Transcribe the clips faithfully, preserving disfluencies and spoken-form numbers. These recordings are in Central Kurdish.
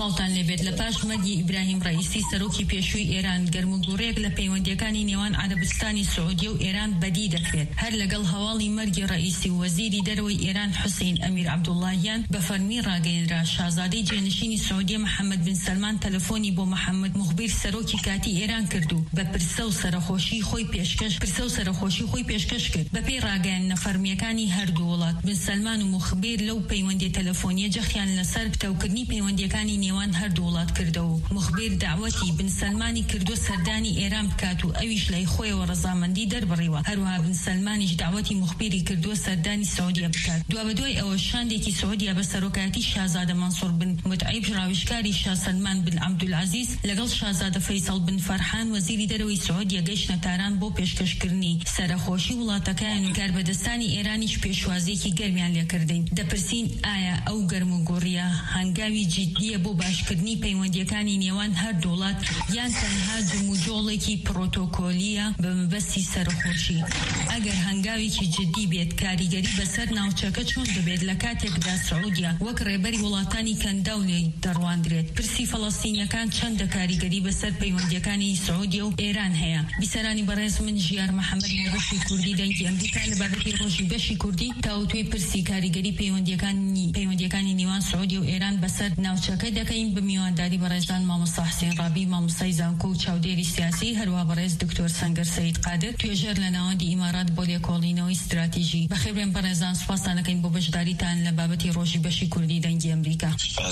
سڵاوتان لێبێت لە پاش مەرگی ئیبراهیم ڕئیسی سەرۆکی پێشووی ئێران گەرموگوڕێک لە پەیوەندیەکانی نێوان عەرەبستانی سعودیە و ئێران بەدی دەکرێت هەر لەگەڵ هەواڵی مەرگی ڕئیسی و وەزیری دەرەوەی ئێران حوسین ئەمیر عەبدوڵڵاهیان بە فەرمی ڕاگەیەنرا شازادەی جێنشینی سعودیە محەممەد بن سەلمان تەلەفۆنی بۆ محەممەد موخبیر سەرۆکی کاتی ئێران کردو بە پرسە و سەرخۆشی خۆی پێشکەش پرسە و سەرخۆشی خۆی پێشکەش کرد بە پێی ڕاگەیاندنە فەرمیەکانی هەردوو وڵات بن سەلمان و موخبیر لەو پەیوەندی تەلەفۆنیە جەخیان لەسەر پتەوکردنی پەیوەندیەکانی نێوان هەردوو وڵات کردەوە و مخبیر داوەتی بن سەلمانی کردو سەردانی ئێران بکات و ئەویش لای خۆیەوە ڕەزامەندی دەربڕیوە هەروەها بن سەلمانیش داوەتی مخبیری کردووە سەردانی سعودیە بکات دوا بەدوای ئەوە شاندێکی سعودیە بە سەرۆکاتی شازادە مەنسوور بن متعیب ڕاویشکاری شا سەلمان بن عەبدولعەزیز لەگەڵ شازادە فەیسەڵ بن فەرحان وەزیری دەرەوەی سعودیە گەیشتنە تاران بۆ پێشکەشکردنی سەرخۆشی وڵاتەکان و کاربەدەستانی ئێرانیش پێشوازیەکی گەرمیان لێکردین دەپرسین ئایا ئەو گەرموگوڕیە هەنگاوی جدیە بۆ باشکردنی پەیوەندیەکانی نێوان هەردوو وڵات یان تەنها جموجۆڵێکی پرۆتۆکۆلیە بە مەبەستی سەرخۆشی ئەگەر هەنگاوێکی جدی بێت کاریگەری بەسەر ناوچەکە چۆن دەبێت لە کاتێکدا سعودیە وەک ڕێبەری وڵاتانی کەنداو لێ دەڕواندرێت پرسی فەڵەستینیەکان چەندە کاریگەری بەسەر پەیوەندیەکانی سعودیە و ئێران هەیە بیسەرانی بەڕێز من ژیار محەممەد بەشی کوردی دەنگی ئەمریکا لە بابەتی ڕۆژی بەشی کوردی تاوتوی پرسی کاریگەری پەیوەندیەکانی پەیوەندیەکانی نێوان سعودی و ئێران بەسەر ناوچەکە دەکەین بە میوانداری بەڕێزان مامۆستا حوسێن ڕابی مامۆستای زانکۆ و چاودێری سیاسی هەروە بەڕێز دکتۆر سەنگەر سەید قادر توێژەر لە ناوەندی ئیمارات بۆ لێکۆڵینەوەی استراتیژی بەخێربێن بەڕێزان سوپاسانەکەین بۆ بەشداریتان لە بابەتی ڕۆژی بەشی کوردی دەنگی ئەمریکا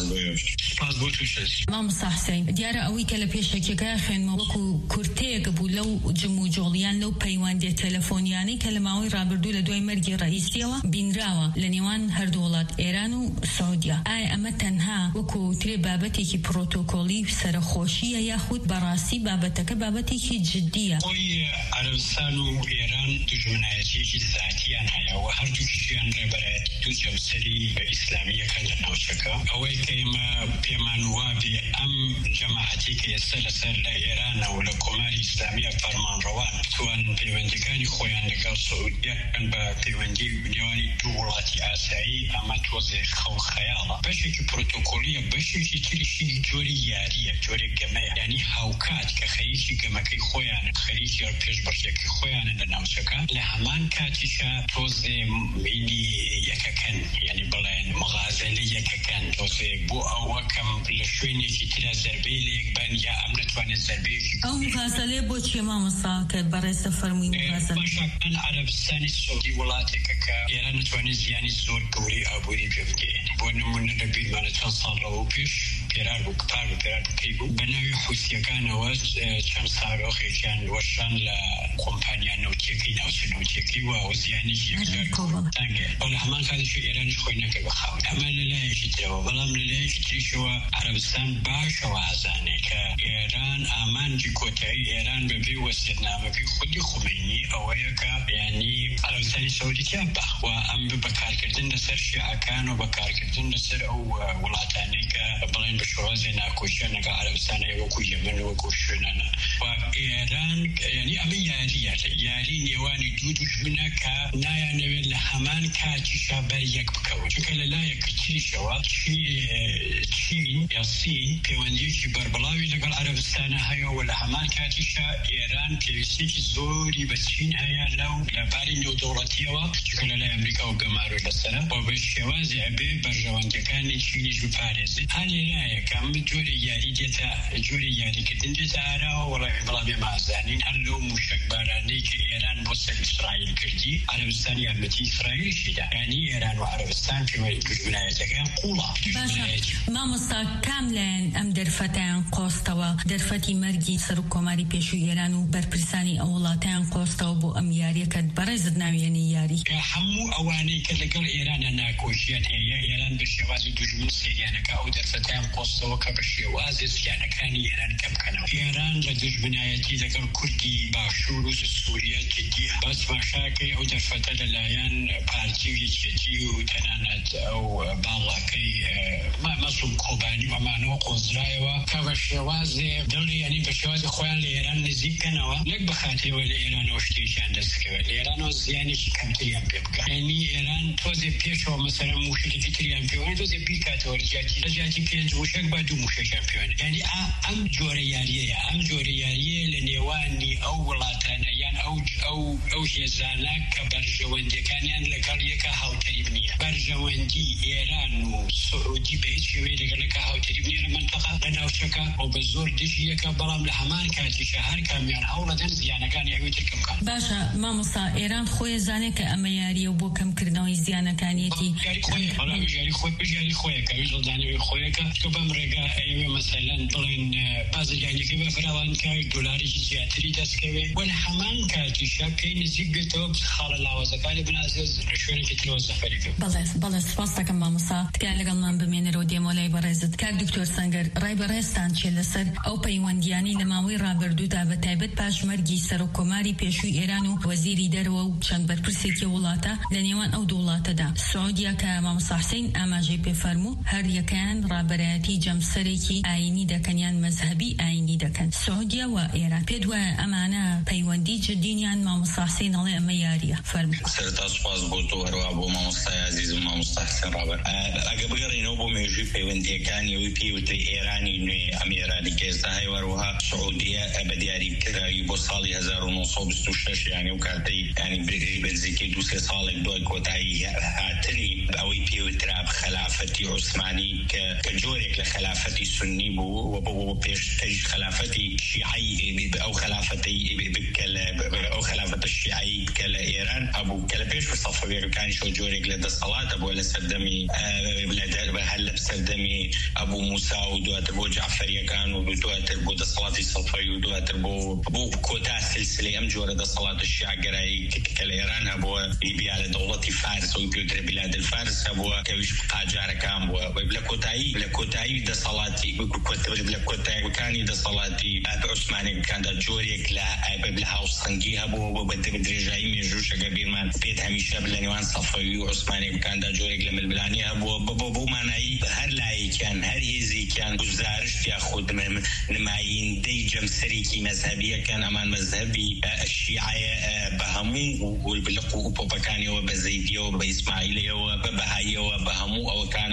مامۆستا حوسێن دیارە ئەوەی کە لە پێشەکیەکە خوێنمەوە وەکو کورتەیەک بوو لەو جموجۆڵیان لەو پەیوەندیە تەلەفۆنیانەی کە لە ماوەی ڕابردوو لە دوای مەرگی ڕئیسیەوە بینراوە لە نێوان هەردوو وڵات ئێران و سعودیە ئایا ئەمە تەنها وەکو ترێ بابەتێکی پرۆتۆکۆلی سەرخۆشیە یاخود بەڕاستی بابەتەکە بابەتێکی جدیە خۆی عەرەبستان و ئێران دوژمنایەتێکی ذاتیان هەیە و هەردووکیشیان ڕێبەرایەتی دوو جەمسەری ئیسلامیەکە لە ناوچەکە ئەوەی کە ئێمە پێمان وابێ ئەم جەماعەتی کە ئێستا لەسەر لە ئێرانە و لە کۆماری ئیسلامیە فەرمانڕەوان توانن پەیوەندیەکانی خۆیان لەگەڵ سعودیە بە پەیوەندی نێوانی دوو وڵاتی ئاسایی ئەمە تۆزێ خەو خەیاڵە بەشێکی پرۆتۆکۆلیە بەشێکی تریشی جۆری یاریە جۆرێک گەمەیە یعنی هاوکات کە خەریکی گەمەکەی خۆیان خەریکی پێشبڕکێکی خۆیانە لە ناوچەکە لە هەمان کاتیشە تۆزێ مینی یەکەکەن یعنی بڵێن مغازەلی یەکەکەن تۆزێ بۆ ئەوە کەم لە شوێنێکی ترە زەربەی لێکبەن یا ئەم نەتوانێت زەربەیەکی ئەو مغازەلێ بۆ چێ مامۆستا کە بەڕێستە فەرمووی مغازەلێ باشەکەن عەرەبستانی سعودی وڵاتێکە کە ئێران نەتوانێت زیانی زۆر گەورەی ئابووری پێ بگەێنێ بۆ نمونە لە بیرمانە چەند ساڵ ڕەوە پێش پێرار بوو کپار بوو پێرار بکەی بوو بە ناوی حوسیەکانەوە چەند ساڕۆخێکیان وەشان لە کۆمپانیا نەوتیەکەی ناوچە نەوتیەکەی و زیانێکی یەکجار تانگێ بەڵام لە هەمان کاتیش ئێرانیش خۆی نەکرد بە خاوەن ئەمە لەلایەکی ترەوە بەڵام لەلایەکی تریشەوە عەرەبستان باشەوە ئازانێ کە ئێران ئامانجی کۆتایی ئێران بەبێ وەسیەتنامەکەی خودی خومینی ئەوەیە کە یعنی عەرەبستانی سعودیتیان بەخوا ئەم بەکارکردن لەسەر شیعەکان و بەکارکردن لەسەر ئەو وڵاتانەی کە بڵێن بە شێوازێ ناکۆچیان لەگەڵ عەرەبستانەیە وەکو یەمەن وەکو شوێنانە و ئێران یعنی ئەمە یاریە یاری نێوانی دوو دوژمنە کە نایانەوێت لە هەمان کاتیشا بەریەک بکەون چونکە لەلایەکی تریشەوە چین یا سین پەیوەندیەکی بەربڵاوی لەگەڵ عەرەبستانە هەیە و لە هەمان کاتیشا ئێران پێویستێکی زۆری بە چین هەیە لەو لەباری نێودەوڵەتیەوە چونکە لەلای ئەمریکا و گەماروی لەسەرە بۆ بە شێوازی ئەبێ بەرژەوەندەکانی چینیش بپارێزێت هەلێرایە کە ئەم جۆری یاری دێتە جۆری یاریکردن دێتە ئاراوە وەڵامی بەڵام ئێمە ئازانین هەر لەو موشەکبارانەی کە ئێران بۆ سەر ئیسرائیل کردی عەرەبستان یارمەتی ئیسرائیلیشیدا یعنی ئێران و عەرەبستان پێوەی دوژمنایەتەکەیان قوڵە مامۆستا کام لایەن ئەم دەرفەتیان قۆستەوە دەرفەتی مەرگی سەر و کۆماری پێشووی ئێران و بەرپرسانی ئەو وڵاتیان قۆستەوە بۆ ئەم یاریەکە بەڕێزت ناوێنی یاری هەموو ئەوانەی کە لەگەڵ ئێرانە ناکۆشیان هەیە ئێران بە شێوازی دوژمن سێریانەکە ئەو دەرفەتیان قۆستەوە کە بە شێوازی زیانەکانی ئێران کەم بکەنەوە ئێران لە دوژمنایەتی لەگەڵ کوردی باشوور و سووریا جدیە بەس ماشاکەی ئەو دەرفەتە لەلایەن پارتی و یەکێتی و تەنانەت ئەو باڵاکەی مەسوول کۆبانی ئەمانەوە قۆزرایەوە کە بە شێوازێ دڵی ینی بە شێوازی خۆیان لە ئێران نزیکەنەوە نەک بەخاتەوە لە ئێرانەوە شتێکیان دەستکەوە لە ئێرانەوە زیانێکی کەمتریان پێ بکە یعنی ئێران تۆزێ پێشەوە مەسەرەن موشێکی تریان پێوە تۆزێ بیکاتەوە لە جیاتی لە جیاتی پێنج و موشک با دو موشک چمپیون یعنی ام جوریاریه ام جوریاریه لنیوانی او ولاتانه یان او او او هزانه كبرجوندي كان يعني لقال يك هاوتري بنيه برجوندي إيران والسعودي بيتشي لك هاوتري بنيه المنطقة أنا وشكا وبزور دش يك برام لحمان كاتي شهر كاميان أولا دنز يعني كان يعود الكم كان باشا ما مصا إيران خوي زانك أمياري وبوكم كردوي زيانة كانيتي جاري خوي أنا جاري خوي جاري خوي كايزو زاني خوي كا كبام رجع أيوة مثلا طلعين بعض يعني كيف فرعان كاي دولاري جاتري دسكوي والحمان كاتي شاكين زيجتو خال الله وزكالي بنازز رشوني كتير وزفريك بلس بلس فاستك ما مصا تكالي قلنا بمين رودي مولاي برزت كار دكتور سانجر راي برستان تشيلسر أو بيواندياني لماوي رابردو تابت تابت باش مرجي سرو كماري بيشو إيرانو وزيري درو شان بربرسيتي ولاتا لنيوان أو دولاتا دا السعودية كما مصا حسين أما جي بفرمو هر يكان رابراتي جمسريكي آيني دا كنيان مذهبي آيني دا كان السعودية وإيران بيدوا أمانا بيواندي جدينيان ما مصا حسين الله أمياريا فرمو سرتا سواز بوتو هروا أبو ما مصا عزيز ما مصا حسين رابر أجا بقرينو بو ميجي بيواندي كان يوبي وتري إيراني نوي أم إيراني كيستا هاي وروها سعودية بدياري كراي بوصالي هزار ونصو بستوشش يعني وكاتي يعني بريغري بنزيكي دوسي صالك دوي كوتاي هاتني أوي بي وتراب خلافتي عثماني كجوريك لخلافتي السني بو وبو بيش تجي خلافتي شيعي أو خلافتي بكل أو خلافة الشيعي بكل إيران أبو كلا بيش بصفة بيرو كان شو جوريك لدى الصلاة أبو لسردمي بلاد هلا بسردمي أبو موسى ودوات أبو جعفر يكان ودوات أبو دا صلاة الصفي ودوات أبو أبو كوتا سلسلة أم جورة دا صلاة الشيعة قراي كلا إيران أبو يبي على دولة فارس ويبيوتر بلاد الفارس أبو كويش قاجارة كام أبو بلا كوتاي بلا كوتاي دا صلاتي بلا كوتاي وكاني دا صلاتي عثماني كان دا جوريك لا بلا هاوس صنجيها أبو بدي بدري جاي ميجوش قبيل ما بيت هميشة بلانيوان صفوي وعثماني كان دا جوريك لما البلاني أبو بابو بو معناي هر لاي كان هر هيزي كان گزارش ياخد من نماين دي جمسريكي مذهبية كان أمان مذهبي الشيعة بهمو والبلقو وبابكاني وبزيدية وبإسماعيلية وببهاية وبهمو أو كان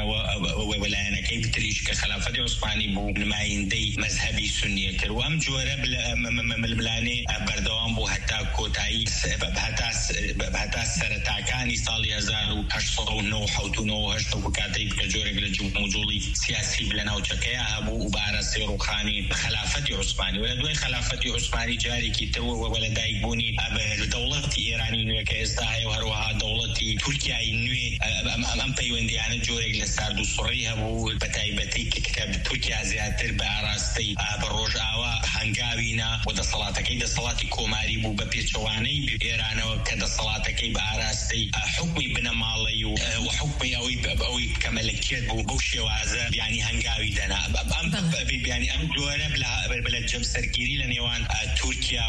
ولا أنا كيف تريش كخلافة عثماني بو نماين دي مذهبي سنية كرو أم جورة بالبلاني بردوان بو حتى كوتاي بهتا سرتاكاني صالي هزارو هشتو نو حوتو نو هشتو كاتي بكجورك لجمهوري سياسي بلنا وشكيها أبو وبارسي روخاني خلافة عثماني ولدوي خلافة عثماني جاري كي تو ولا دايبوني أب دولة إيراني نوي كإستاهي وهروها دولة تركيا نوي أم أم بيوندي أنا جورك لساردو صريها أبو بتايبتي كتاب تركيا زياتر بأراستي بروج آوا هنغاوينا ودا صلاتكي دا صلاتي كوماري بو ببيتشواني بإيران وكدا صلاتكي بأراستي حكمي بنا مالي وحكمي أوي أوي كملكيت بو بوشي وعزا يعني هنغاوي دنا أم يعني أم جورا بلا بلا جمسرگيري لنيوان تركيا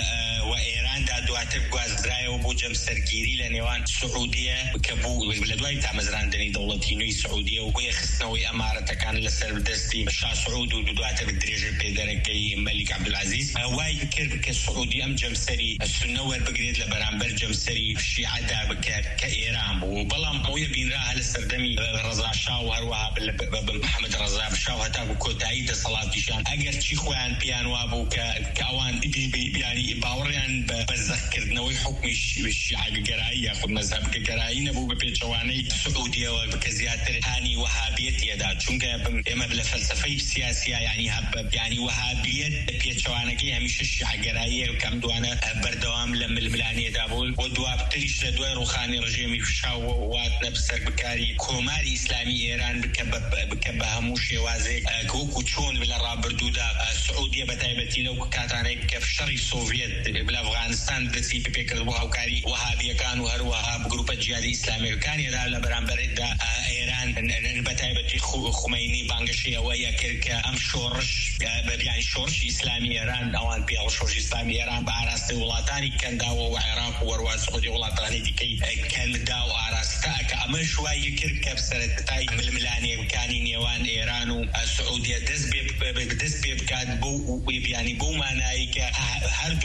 وإيران دا دواتر غوازراي وبو جمسرگيري لنيوان سعودية كبو بلا دوای تاع مزراندني دولتي نوي سعودية وهي خصنوي أمارة كان لسر دستي شاه سعود ودواتر بدريجة بيدركي ملك عبد العزيز واي بكر كسعودي أم جمسري السنور بقريد لبرامبر جمسري الشيعة دا بك كإيران وبلا موية بين راها لسردمي رضا شاه وهروها محمد رضا بشاه هتا كوتاي دا صلاة شان أجر شي خوان بيان وابو كأوان بي يعني باوريان بذكر نوي حكم الشيعة الجرائية ياخذ مذهب الجرائيين أبو بيتشواني سعودية وكزياتر هاني وهابيت يدا چونك إما بلا فلسفة سياسية يعني هب يعني وهابيت بيتشوانكي هميش الشيعة الجرائية وكم دوانا بردوام لم الملانية دابول ودواب تريش لدوي روخاني رجيمي فشاو وات نفسر بكاري كوماري إسلامي إيران بكب بكب هموش وازي كوكو تشون بلا رابردودا سعودية بتايبتي لو كاتاني كيف شري سوفيت بلا أفغانستان بتسي بيكر وهاوكاري وهابية كانوا هروها بجروب الجهاد الإسلامي كان يدا لبرامبر دا إيران بتايبتي خميني بانغشية ويا كركا أم شورش يعني شورش إسلامي إيران أوان بيال شورش إسلامي إيران بعراستي ولاتاني كان داو وعراق وروا سعودي ولاتاني دي كي كان داو عراستا كأما شوية كركا بسرتاي ململاني كاني نيوان إيران والسعودية دز بيب دز بيب كاد بو يعني بو معناي هر دولاين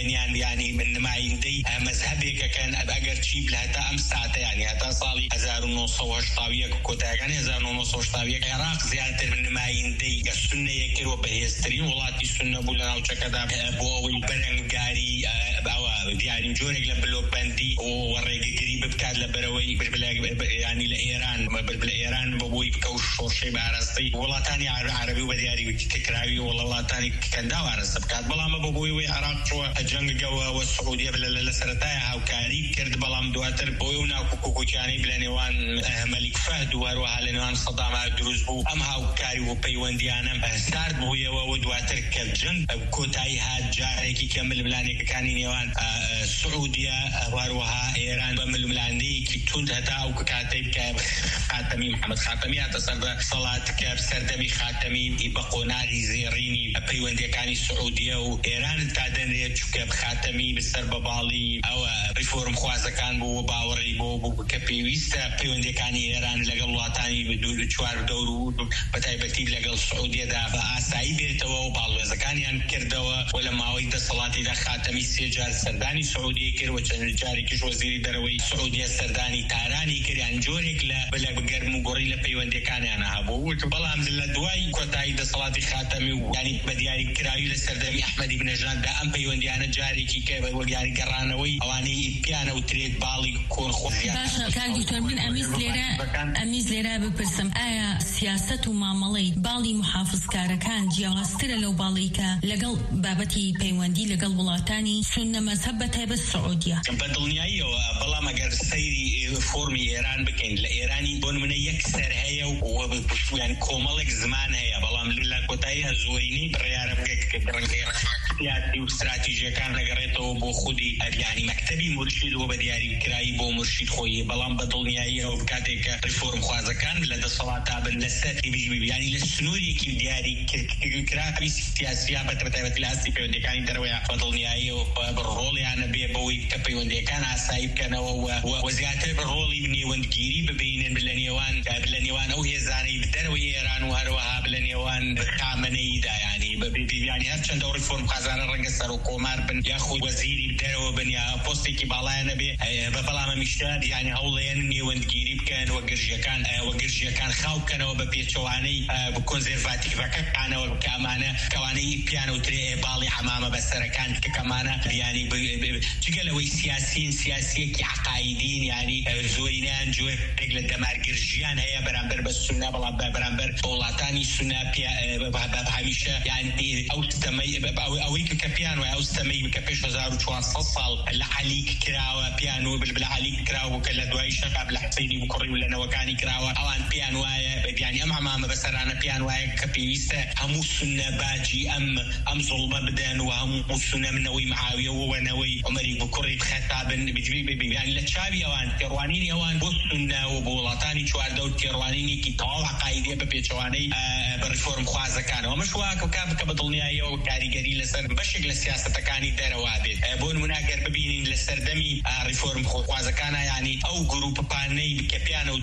بينيان يعني من ما يندي مذهبك كان أجر تشيب لها تا أمساته يعني هتا صالي هزار ونص وهشتاوية كوتا يعني هزار ونص وهشتاوية العراق زيادة من ما يندي السنة يكروا بهيسترين ولاتي السنة بولنا وشكذا بووي برنجاري أو يعني جوري لبلوك بندي وريق قريب بكاد لبروي بالبلا يعني لإيران بالبلا إيران بوي بكوش شورشي بعرستي والله تاني عربي وبدياري تكراوي والله تاني كان داو عرست بكاد بلا ما بوي العراق شو الجنگ جوا والسعودية بلا لسرتايا أو كاري كرد بلا مدواتر بوي ونا كوكو كاني بلانيوان ملك فهد وروها لانيوان صدام دروز بو أم هاو كاري وبيونديانا سارد بوي ودواتر كالجنگ كوتاي هاد جاري كي كمل بلاني كاني نيوان السعودية وروها إيران بمل ملاندي كي تود هتا أو كاتب خاتمي محمد خاتمي هتصرد صلاة كاب سردمي خاتمي يبقونا ريزيريني بيوندي كاني السعودية وإيران تعدن ريتشو كاب خاتمي بالسرب بالي أو ريفورم خوازة كان بو باوري بو بو كبيويستا بيوندي كاني إيران لقل وطاني بدول تشوار دورو بتايبتي لقل السعودية دا بآساي بيتوا وبالو إذا كان يعني كردوا ولما ويد صلاتي دا خاتمي سيجار سرداني سعودية كير وچن جاري كش وزيري دروي سعودية سرداني تاراني كير يعني جوريك لا بلا بقر مقوري لبيوندي كاني أنا هبو بلا عمد الله دواي كوتاي دا صلاتي خاتمي يعني بدياري كرايو لسردمي أحمد بن نجان دا أم بيوندي أنا جاري كي كيف وجاري قرانوي أواني بيانا وتريد بالي كون خوفيا باشا كان دكتور من أميز ليرا أميز ليرا ببرسم آية سياسة ومعاملة بالي محافظ كاركان جواستر لو باليكا لقل بابتي بيوندي لقل ولاتاني سنة مذهبتها بالسعودية بدلني أيوة بلا ما قر سيري فورمي إيران بكين لإيراني بون من يكسر هيا وبشو يعني كومالك زمان هيا بلا ملا كوتايا زوريني بريارة بكيك برنكيرا سياسي واستراتيجية كان لقريته بو خودي يعني مكتبي مرشد وبدياري كراي بو مرشد خوي بلان بدلني أيوة وبكاتيك ريفورم خوازة كان لدى الصلاة بن لسات بيجي يعني للسنوري كي دياري كراي سياسية بتبتبت لاسي بيوندي كان تروي بدلني أيوة بالرول يعني بيبوي كبيوندي كان عسايب كان وزيادة بالرول ابني وندقيري ببين بلانيوان بلانيوان أو هي زاني بدروي إيران وهروها بلانيوان كامني دا يعني يعني هرچند دور ريفورم خازانه رنگ سر وقمار بن ياخذ وزيري بدرو بن يا بوستي كي بالانا بي ببلا ما مشتاد يعني هوليني وندقيري كان وقرجيا كان وقرجيا كان خاو كان وببيتشواني بكونزرفاتيف كان وكامانه كواني بيانو تري بالي حمامه بسره كان كمانه يعني تقلوا سياسيين سياسيين كي عقايدين يعني زورينان جو رجل الدمار قرجيان هي برامبر بس سنه بلا برامبر طولاتاني سنه همیشه يعني او استمي او او كبيانو او استمي بكبيش هزار وشوان صصل لعليك كراوه بيانو بالعليك كراوه كلا دواي شباب لحسيني بكري ولا نوكاني كراوه او ان بيانو يعني ام امام بس انا بيانو كبيسه هم سنه باجي ام ام ظلمه بدن وهم سنه منوي معاويه ونوي عمري بكري بخطاب بيجي يعني لتشابي اوان تيروانيني اوان بوسنه وبولاتاني شوار دو تيروانيني كي طاو عقايديه ببيتشواني بريفورم خوازه كان ومش واك وكاب كبطلني ايو كاريجري لسر بشكل السياسه تكاني دروابي بون مناقر ببين لسر دمي ريفورم خوازه كان يعني او جروب باني بكبيانو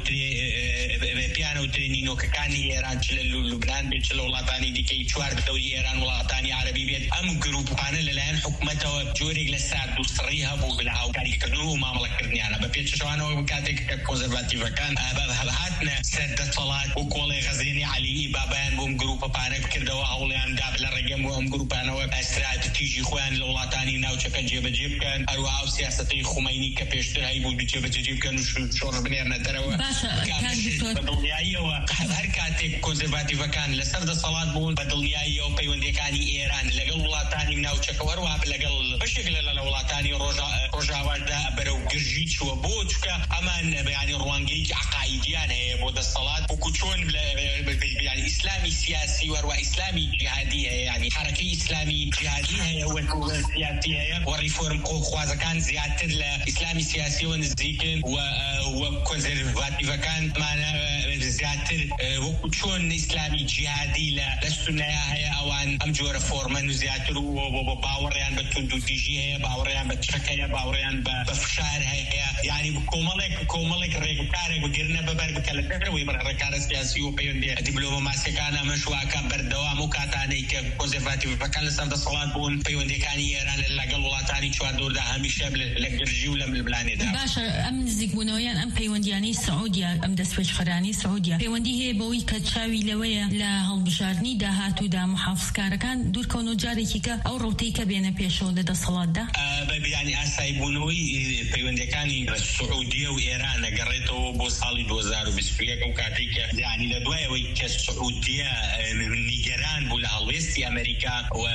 تري بيانو ترينينو كاني ايران تشل لبنان بيتشل ولاتاني دي كي شوار دوري ايران ولاتاني عربي بيت ام جروب بان للان حكمته جوري لسر دوستريها بو بلاو كاريكنو ما ملكرني انا ببيتش شوانو كاتيك كونزرفاتيف كان هاتنا سد صلاه وكولي غزيني علي بابان بوم جروب بان كردوا هوليان دابل رقم وام جروب انا استراتيجي خوان لولاتاني ناو تشكن جيب جيب كان او سياستي خميني كبيشتر هاي بو بيجيب جيب كان شور بنيرنا ترى كان دكتور ايوه هركاتك كونزرفاتيف كان لسرد صلاه بول بدلني ايوه بيوندي كاني ايران لقل ولاتاني ناو تشكور وهاب لقل بشكل لولاتاني رجا رجا ودا برو قرجيتش وبوتشكا امان يعني روانجيك عقايديان هي بود الصلاه وكوتشون يعني اسلامي سياسي وروى اسلامي جهادي يعني حركه اسلامي جهادي هي وسياسي هي وريفورم خوازه كان زياده الاسلامي سياسي ونزيكن وكونزرفاتيف كان معنا زیاتر وەکو ئیسلامی جیهادی لە دەستونەیە هەیە ئەوان ئەم جۆرە فۆرمەن و زیاتر و باوەڕیان بە توندوتیژی هەیە باوەڕیان بە چڕەکەیە باوەڕیان بە فشار هەیە یعنی کۆمەڵێک کۆمەڵێک ڕێگوکارێک بگرنە بەبەر بکە لە دەرەوەی ڕێکارە سیاسی و پەیوەندی دیپلۆماسیەکان ئەمەشواکە بەردەوام و کاتانەی کە کۆنسێرڤاتیڤەکان لەسەر دەسەڵات بوون پەیوەندیەکانی ئێران لەگەڵ وڵاتانی چواردۆردا هەمیشە لە گرژی و لە ململانێدا باشە ئەم نزیکبوونەوەیان ئەم پەیوەندیانەی سعودیا ئەم دەستپێشخەرانی سعودیا پەیوەندی هەیە بەوەی کە چاوی لەوەیە لە هەڵبژاردننی داهاتوودا محافزکارەکان دوورکەون و جارێکی کە ئەو ڕوتەی کە بێنە پێشەوە لە دەسەڵاتدا بەبیانی ئاسایی بوونەوەی پەیوەندەکانی سعودیە و ئێران ئەگەڕێتەوە بۆ ساڵی دوو هەزار و بیست و یەک و کاتێک کە یعنی لە دوایەوەی کە سعودیە نیگەران بوو لە هەڵوێستی ئەمریکا و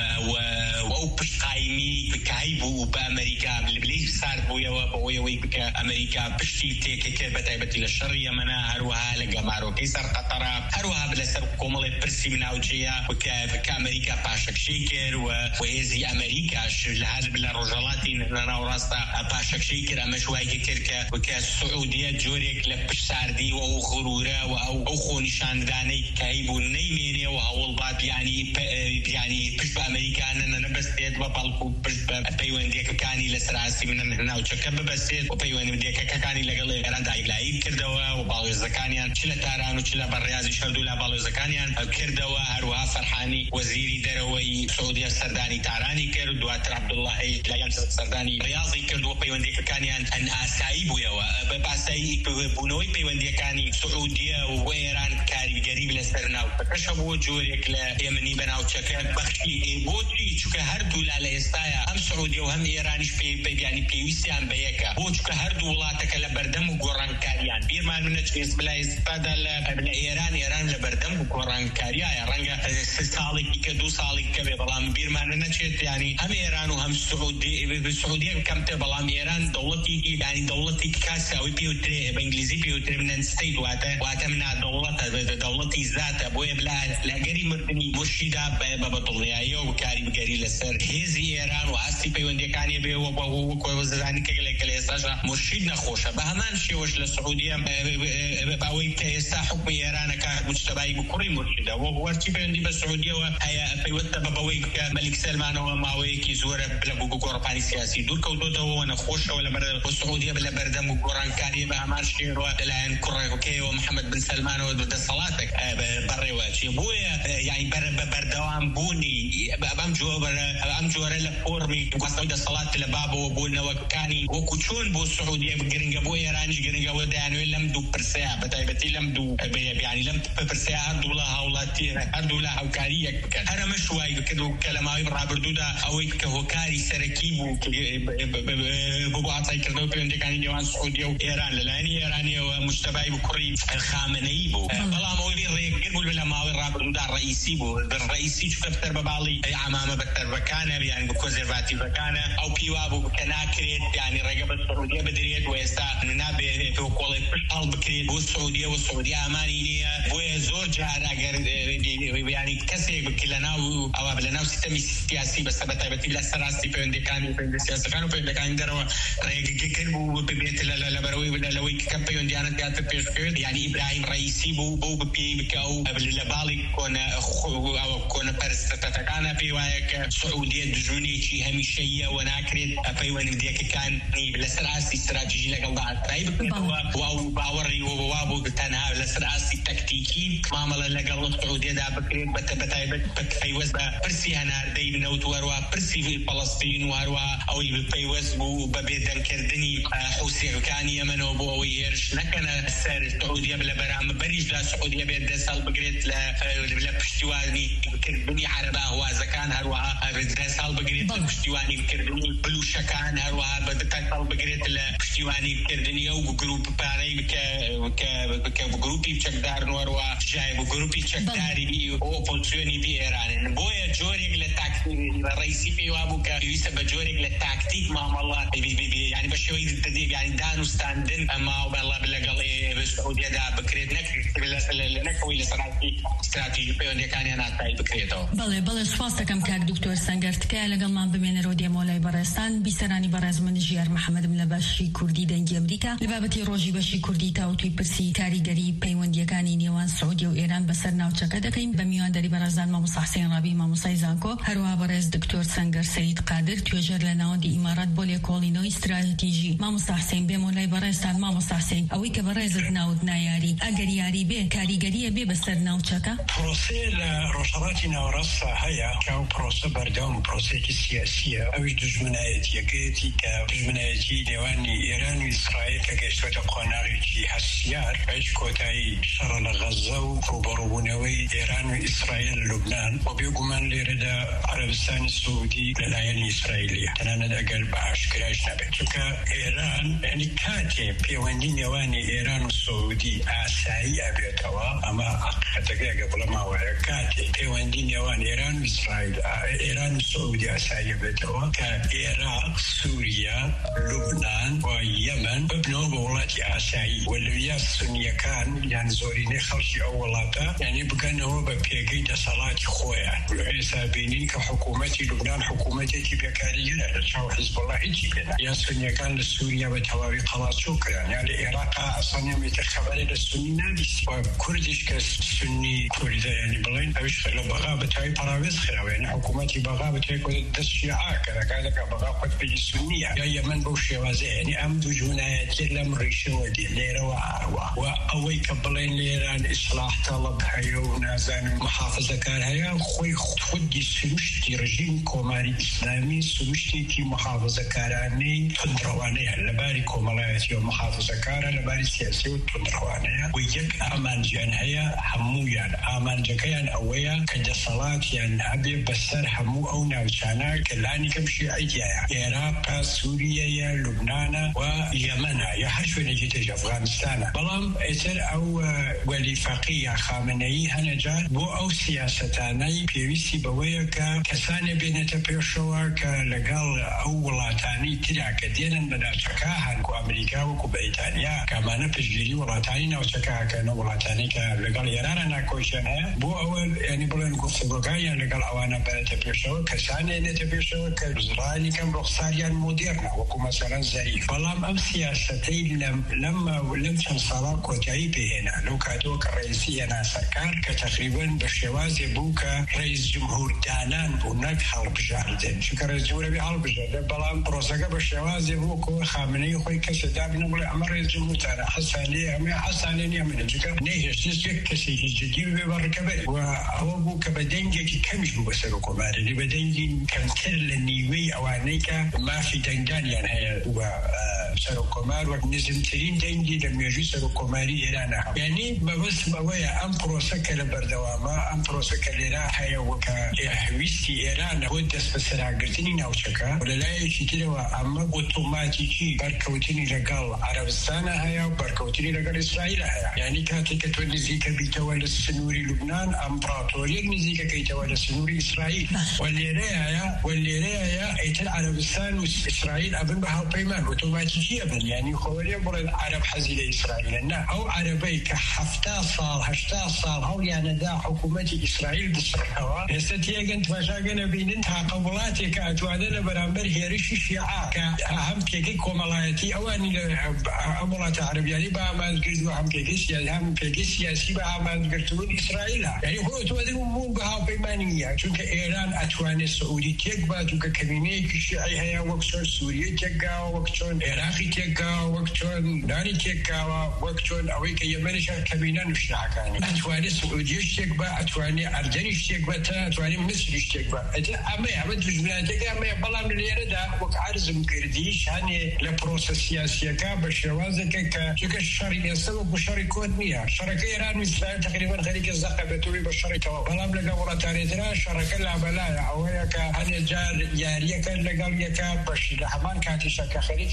ئەو پشتقایمی بکای بوو بە ئەمریکا لەبلەی سارد بوویەوە بەوەیەوەی بکە ئەمریکا پشتی تێکەکرد بەتایبەتی لە شەڕی یەمەنە هەروەها لە گەمارۆکەی سەر قەتەرا هەروەها لەسەر کۆمەڵێک پرسی ناوچەیە بکە ئەمریکا پاشەکشەی کرد و هێزی ئەمریکاش لە هەر لە ڕۆژهەڵاتی ناوەڕاستە پاشەکشەی کرد ئەمەش وای کرد کە بکە سعودیە جۆرێک لە پشت ساردی و ئەو غرورە و ئەو خۆنیشاندانەی کای بوو نەیمێنێ و هەوڵبات یعنی یعنی پشت بە ئەمریکانە نەبەستێت بە بەڵکو پشت بە پەیوەندیەکەەکانی لەسەر ئاسی ناوچەکە ببەستێت و پەیوەندیەکەەکانی لەگەڵ ئێران دایگلایی کردەوە و باڵێزەکانیان چ لە تاران و چ لە بەڕێازی شەردوو لە باڵێزەکانیان کردەوە هەروەها فەرحانی وەزیری دەرەوەی سعودیە سەردانی تارانی کرد دواتر عەبدوڵڵاهی لایەن سەردانی ڕیاضی کرد و پەیوەندیەکەەکانیان هەن ئاسایی بوویەوە بە ئاسایی بوونەوەی پەیوەندیەکانی سعودیە و ئێران کاریگەری لەسەر ناوچەکەشە بۆ جۆرێک لە ئێمنی بە ناوچەکە بەخشی بۆچی چونکە هەردوو لا لە ئێستاە ئەم سعودیە و هەم ئێرانیش پێیانی پێویستیان بە یەکە بۆ چونکە هەردوو وڵاتەکە لە بەردەم و گۆڕانکاریان بیرمان منە چێس بلای ئێستادا لە ئێران ئێران لە بەردەم و گۆڕانکاریایە ڕەنگە سێ ساڵێکی کە دوو ساڵێک کە بێ بەڵام بیرمانە نەچێت ینی هەم ئێران و هەم سعودیە کەمتە بەڵام ئێران دەوڵەتی ینی دەوڵەتی کاساوی پێوترێ بە ئینگلیزی پێوترێ منەن ستەیت واتە واتە منە دەوڵەتە دەوڵەتی زاتە بۆیە بلا لەگەری مردنی مرشیدا بە بەدڵنیاییەوە و کاریگەری لەسەر هێزی ئێران و ئاستی پەیوەندیەکانی بێەوە بە کۆزانی کە لێکە لە ئێستاشە مرشید نەخۆشە بە هەمان شێوەش لە سعودیە باوەی کە ئێستا حکمی ئێرانەکە مجتەبای بکوڕی مرشیدە و وەرچی پەیوەندی بە سعودیەوە هەیە پەیوەندە بە بەوەی کە مەلیک سەلمانەوە ماوەیەکی زۆرە لە گۆڕەپانی سیاسی دوورکەوتۆتەوە نەخۆشەوە لە سعودیە لە بەردەم و گۆڕانکاری بە هەمان شێوە لەلایەن کوڕێکەکەیەوە محەممەد بن سەلمانەوە دەسەڵاتێک بەڕێوەچی بۆیە یعنی بە بەردەوام بوونی ئەم جۆرە ئەم جۆرە لە فۆرمی گوڵی دەسەڵات لە بابەوە بوونەوەکانی وەکو چۆن بۆ سعودیە گرنگە بۆ ئێرانیش گرنگەوە دەیانوێت لەم دوو پرسەیە بەتایبەتی لەم دوو بیانی لەم پرسەیە هەردوو لە هاوڵاتی هەردوو لە هاوکاری یەک بکەن هەرەمە شوای بکرد و کە لە ماوەی ڕابردوودا ئەوەی کە هۆکاری سەرەکی بوو بۆ بۆ ئاسایکردنەوە پەیوەندیەکانی نێوان سعودیە و ئێران لەلایەنی ئێرانیەوە مجتەبای بکوڕی خامنەیی بوو بەڵام ئەوەی ڕێگر بوو لە ماوەی ڕابردوودا ڕئیسی بوو ڕئیسی چکە بەتەر بە باڵی ئامامە بەتەربەکانە یان بە کۆنسێرڤاتیڤەکانە ئەو پیوا بوو کە ناکرێت یعنی ڕێگە بە سعودیە بدرێت و ئێستا نابێت کۆڵێک پشت هەڵ بکرێت بۆ سعودیە و سعودی ئامانی نییە بۆیە زۆر جار ئەگەر ینی کەسێک بکە لەناو ئەوە لەناو سیستەمی سیاسی بەسەر بەتایبەتی لە سەراستی پەیوەندیەکانی و پەیوەندی سیاسەکان و پەیوەندیەکانی دەرەوە ڕێگەکرد بوو ببێت لەبەرەوەی لەوەی کە پەیوەندیانە دیاتر پێشکرد یعنی ئیبراهیم ڕئیسی بوو بۆ بپێی بکە و لە باڵی کۆنە کۆنە پەرستەکانە پێی وایە کە سعودیە دژمنێکی هەمیشەیە و ناکرێت پەیوەندیەکەەکانی لەسەر ئاستی استراتیژی لەگەڵدا ئەتایی بکرێتەوە و باوەڕی ووا بوو تەنها لەسەر ئاستی تەکتیکی مامەڵە لەگەڵ سعودیەدا بکرێت بە بەتایبەت پەیوەست بە پرسی هەناردەی بنەوت وەروە پرسی فەڵەستین و هەروە ئەوەی پەیوەست بوو بە بێدەنگکردنی حوسێکەکانی ئەمەنەوە بۆ ئەوەی هێرش نەکەنە سەر سعودیە لە بەرامە بەریش لە سعودیە بێت دەسەڵ بگرێت لە پشتیوانی بکردنی عەرەبە هەوازەکان هەروەها دەسەڵ بگرێت لە پشتیوانی بکردنی بلوشەکان هەروەها بە دەسەڵ بگرێت لە پشتیوانی بکردنی ئەو گروپ پارەی بکە گروپی چەکدار وەروە جای بۆ گروپی چەکداری ئۆپۆزیسیۆنی بی ئێرانن بۆیە جۆرێک لە تاکتیک ڕئیسی پێوا بوو کە پێویستە بە جۆرێک لە تاکتیک مامەڵات ینی بە شێوەی ینی دانوستاندن ئەما و بەڵا لەگەڵ سعودیەدا بکرێت نەکرێت لنەکەوەی لە سەناتی استراتیژی پەیوەندیەکانی ناتایی بکرێتەوە. بەڵێ بەڵێ سوپاس دەکەم کاک دکتۆر سەنگەر تکایە لەگەڵمان بمێنەرەوە دێمۆلای بەڕێستان بیسەرانی بەڕێز من ژیار محەممەدم لە باشی کوردی دەنگی ئەمریکا لە بابەتی ڕۆژی بەشی کوردی تاوتوی پرسی کاریگەری پەیوەندیەکانی نێوان سعودی و ئێران بەسەر ناوچەکە دەکەین بە میواندەری بەڕێزان مامۆستا حوسێن ڕابی مامۆستای زانکۆ هەروەها بەڕێز دکتۆر سەنگەر سەید قادر توێژەر لە ناوەندی ئیمارات بۆ لێکۆڵینەوەی استراتیژی. مامۆستا حوسێن بێمۆلای بەڕێستان مامۆستا حوسێن ئەوەی کە بەڕێزت ناوت نایاری ئەگەر یاری بێ کاریگەریە بێ بەسەر ناوچەکە پرۆسێ لە ڕۆژهەڵاتی ناوەڕاست هەیە کە ئەو پرۆسە بەردەوام پرۆسێکی سیاسیە ئەوی دژمنایەتیەکەیەتی کە دژمنایەتی نێوانی ئێران و ئیسرائیل کە گەیشتوەتە قۆناغێکی هەستیار هیچ کۆتایی شەڕە لە غەزە و ڕوبەڕووبوونەوەی ئێران و ئیسرائیل لە لوبنان و بێگومان لێرەدا عەرەبستانی سعودی لەلایەن ئیسرائیلیە تەنانەت ئەگەر بە ئاشکرایش نەبێت چونکە ئێران یعنی کاتێ پەیوەندی نێوانی ئێران و سعودی ئاسایی ئەبێتەوە ئەمە حقیقەتەکەیەکە بڵەماوەیە کاتێ پەیوەندی نێوان ئێران و ئیسرائیل ئێران و سعودی ئاسایی بێتەوە کە عێراق سووریا لوبنان و یەمەن ببنەوە بە وڵاتی ئاسایی و لەویا سونیەکان یان زۆرینەی خەڵکی ئەو وڵاتە یعنی بگەنەوە بە پێگەی دەسەڵاتی خۆیان ئێستا بینین کە حکوومەتی لوبنان حکوومەتێکی بێکاریگرە لە چاو حیزبوڵڵا هیچی پێدا یا سونیەکان لە سووریا بە تەواوی قەڵاچوو کران یا لە عێراقا ئەسڵان هێمێتە خەبەرێ لە سونی نابیست و کوردیش کە سونی کوردە یعنی بڵێن ئەویش لە بەغا بەتاوی پەراوێز خراوە یعنی حکوومەتی بەغا بەتاوی دەست شیعە کەرەکانەکە بەغا خۆت پێی سونیە یا یەمەن بەو شێوازەیە یعنی ئەم دوو جوونایەتی لەم ڕیشەوە دێ لێرەوە ئاوە و ئەوەی کە بڵێن لێران ئیسلاح تەڵەب هەیە و نازانم محافزەکار هەیە خۆی خودی سروشتی ڕژیم کۆماری ئیسلامی سروشتێکی محافزەکارانەی تندڕەوانەیە لەباری کۆمەڵایەتی و محافزەکارە لەباری سیاسی و تندڕەوانەیە و یەک ئامانجیان هەیە هەموویان ئامانجەکەیان ئەوەیە کە دەسەڵاتیان هەبێ بەسەر هەموو ئەو ناوچانە کە لانی کەم شیعیتیایە عێراقا سووریەیە لوبنانە و یەمەنە یا هەر شوێنێکی تێژ ئەفغانستانە بەڵام ئێتر ئەو وەلیفەقی یا خامنەیی هەنەجار بۆ ئەو سیاسەتانەی پێویستی بەوەیە کە کەسانێ بێنێتە پێشەوە کە لەگەڵ ئەو وڵاتانی ترا کە دێنن بە ناوچەکە هەنگو ئەمریکا وەکو بەریتانیا کامانە پشتگیری وڵاتانی ناوچەکەکەنە وڵاتانی کە لەگەڵ ئێرانە ناکۆچیان هەیە بۆ ئەوە ینی بڵێن گوفتوگۆکانیان لەگەڵ ئەوانە بەرێتە پێشەوە کەسانێ نێتە پێشەوە کە زڕانی کەم ڕوخساریان مۆدێرنە وەکو مەسەڵەن زەریف بەڵام ئەم سیاسەتەی لەم لەم لەم چەند ساڵا کۆتایی پێهێنا لەو کاتەوە کە ڕئیسی هێنا سەرکار کە تقریباً بە شێوازێ بوو کە ڕئیس جمهوردانان بوو نەک هەڵبژاردن چونکە ڕئیس جمهوری هەڵبژاردن بەڵام پرۆسەکە بە شێوازێ بوو کۆ خامنەی خۆی کەسە دابنە بڵێ ئەمە ڕئیس جمهوردانە حەسانێ ئەمە حەسانێ نیە منە چونکە نەیهێشتش یەک کەسێکی جدی بێ بە ڕکەبەر و ئەوە بوو کە بە دەنگێکی کەمیش بوو بەسەر کۆمارێنی بە دەنگی کەمتر لە نیوەی ئەوانەی کە مافی دەنگدانیان هەیە و سەرۆکۆمار وەک نزمترین دەنگی لە مێژووی سەرۆکۆماری ئێرانە یعنی بەبەستم ئەوەیە ئەم پرۆسە کە لە بەردەوامە ئەم پرۆسە کە لێرا هەیە وەکە هەویستی ئێرانە بۆ دەست بە سەراگرتنی ناوچەکە لەلایەکی ترەوە ئەمە ئۆتۆماتیکی بەرکەوتنی لەگەڵ عەرەبستانە هەیە و بەرکەوتنی لەگەڵ ئیسرائیل هەیە یعنی کاتێک کە تۆ نزیکە بیتەوە لە سنووری لوبنان ئەمپراتۆریەک نزیکەکەیتەوە لە سنووری ئیسرائیل و لێرەیە و لێرەیە ئیتر عەرەبستان و ئیسرائیل ئەبن بە هاوپەیمان ئۆتۆماتیکی ئەبن یعنی خۆوەریە بڵێن عەرەب حەزی لە ئیسرائیلە نا ئەو عەرەبەی کە حەفتا ساڵ هەشتا ساڵ هەوڵیانەدا حکوومەتی ئیسرائیل بسڕەوە ئێستا تێگەن تواشاگەنە بینن تاقە وڵاتێک کە ئەتوانە لە بەرامبەر هێرشی شیعە کە هەم پێگەی کۆمەڵایەتی ئەوانی لە ئەم وڵاتە عەرەبیانی بە ئامانجگرتن و هەم پێگەی سیاسی هەم پێگەی سیاسی بە ئامانجگرتبوون ئیسرائیلە یعنی خۆ ئۆتۆماتیک بوون بە هاوپەیمانی نییە چونکە ئێران ئەتوانێت سعودی تێک بات و کە کەمینەیەکی شیعی هەیە وەک چۆن سووریە تێکگاوە وەک چۆن عێراقی تێکگاوە وەک چۆن دانی تێکگاوە وەک چۆن ئەوەی کە یەمەنیش کەمینە و شیعەکانی ئەتوانێت سعودیش تێک بە ئەتوانێت ئەردەنیش تێک بە تا ئەتوانێت مصریش تێک بە ئەمەیە ئەمە دژمنایەتەکە ئەمەیە بەڵام لێرەدا وەک عەرزم کردیش هەنێ لە پرۆسە سیاسیەکە بە شێوازێکە کە چونکە شەڕی ئێستا وەکو شەڕی کۆت نییە شەڕەکە ئێران و ئیسرائیل تقریباً خەریکە زەقە بێتەوەی بە شەڕێکەوە بەڵام لەگەڵ وڵاتانێترا شەڕەکە لابەلایە ئەوەیە کە هەنێ جار یاریەکە لەگەڵ یەکە بەشی لە هەمان کاتیشە کە خەریکی دوژمنە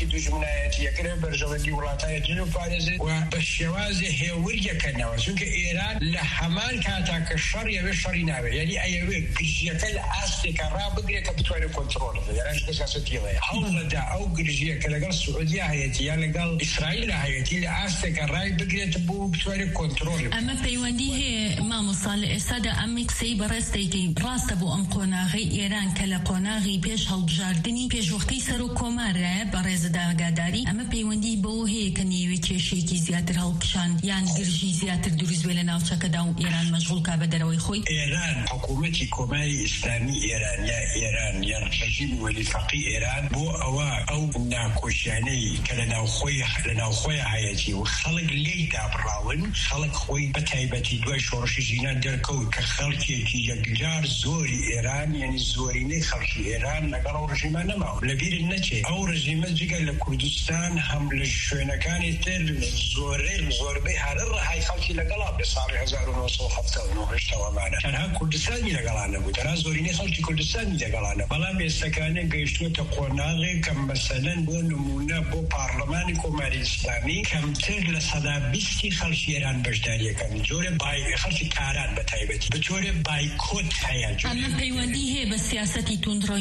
صناعەتیەکە بەرژەوەندی وڵاتانی تر پارێزێت و بە شێوازی هێوریەکەنەوە، چونکە ئێران لە هەمان کاتا کە شەڕ ئەوێ شەڕی ناوێت، یعنی ئەیەوێ گژیەکە لە ئاستێکە ڕابگرێت کە بتوانێت کۆنتڕۆڵ بکات. یعنی سیاسەتیەوەیە هەوڵەدا ئەو گژیە کە لەگەڵ سعودیا هەیەتی یا لەگەڵ ئیسرائیل هەیەتی لە ئاستێکە ڕای بگرێت بۆ بتوانێت کۆنتڕۆڵ بکات. ئەمە پەیوەندی هەیە مامۆستا لە ئێستادا ئەم قسەی بەڕێستەیەکی ڕاستە بۆ ئەم قۆناغی ئێران کە لە قۆناغی پێش هەڵبژاردننی پێشوەختەی سەر و کۆمارە بە ڕێزەدا ئاگاداری ئەمە پەیوەندی بەوە هەیە کە نێوێ کێشەیەکی زیاتر هەڵکشان یان گرژی زیاتر دروست بێ لە ناوچەکەدا و ئێران مەشغوڵ کا بە دەرەوەی خۆی. ئێران حکوومەتی کۆماری ئیسلامی ئێران یا ئێران یا ڕژیمی وەلیفەقی ئێران بۆ ئەوە ئەو ناکۆشیانەی کە لە ناوخۆی لە ناوخۆی هەیەتی و خەڵک لێی دابڕاون، خەڵک خۆی بە تایبەتی دوای شۆڕشی ژینان دەرکەوت کە خەڵکێکی یەکجار زۆری ئێران یعنی زۆرینەی خەڵکی ئێران لەگەڵ ئەو ڕژیمە نەماوە. لەبیرت نەچێت ئەو ڕژیمە جگە لە کوردستان هەم لە شوێنەکانی تر زۆرەی زۆربەی هەرە ڕەهای خەڵکی لەگەڵا بە ساڵی هەزار و نۆ سەد و هەفتاد و نۆ هەشتەوەمانە تەنها کوردستانی لەگەڵان نەبوو، تەنها زۆرینەی خەڵکی کوردستانی لەگەڵانە. بەڵام ئێستەکانە گەیشتووەتە قۆناغێک کە مەسەلەن بۆ نمونە بۆ پارلەمانی کۆماری ئیسلامی کەمتر لە سەدا بیستی خەڵکی ئێران بەشداریەکەن، جۆرە بای خەڵکی کاران بە تایبەتی بەجۆرە بایکۆت هەیە. ئەمە پەیوەندی هەیە بە سیاسەتی توندڕۆی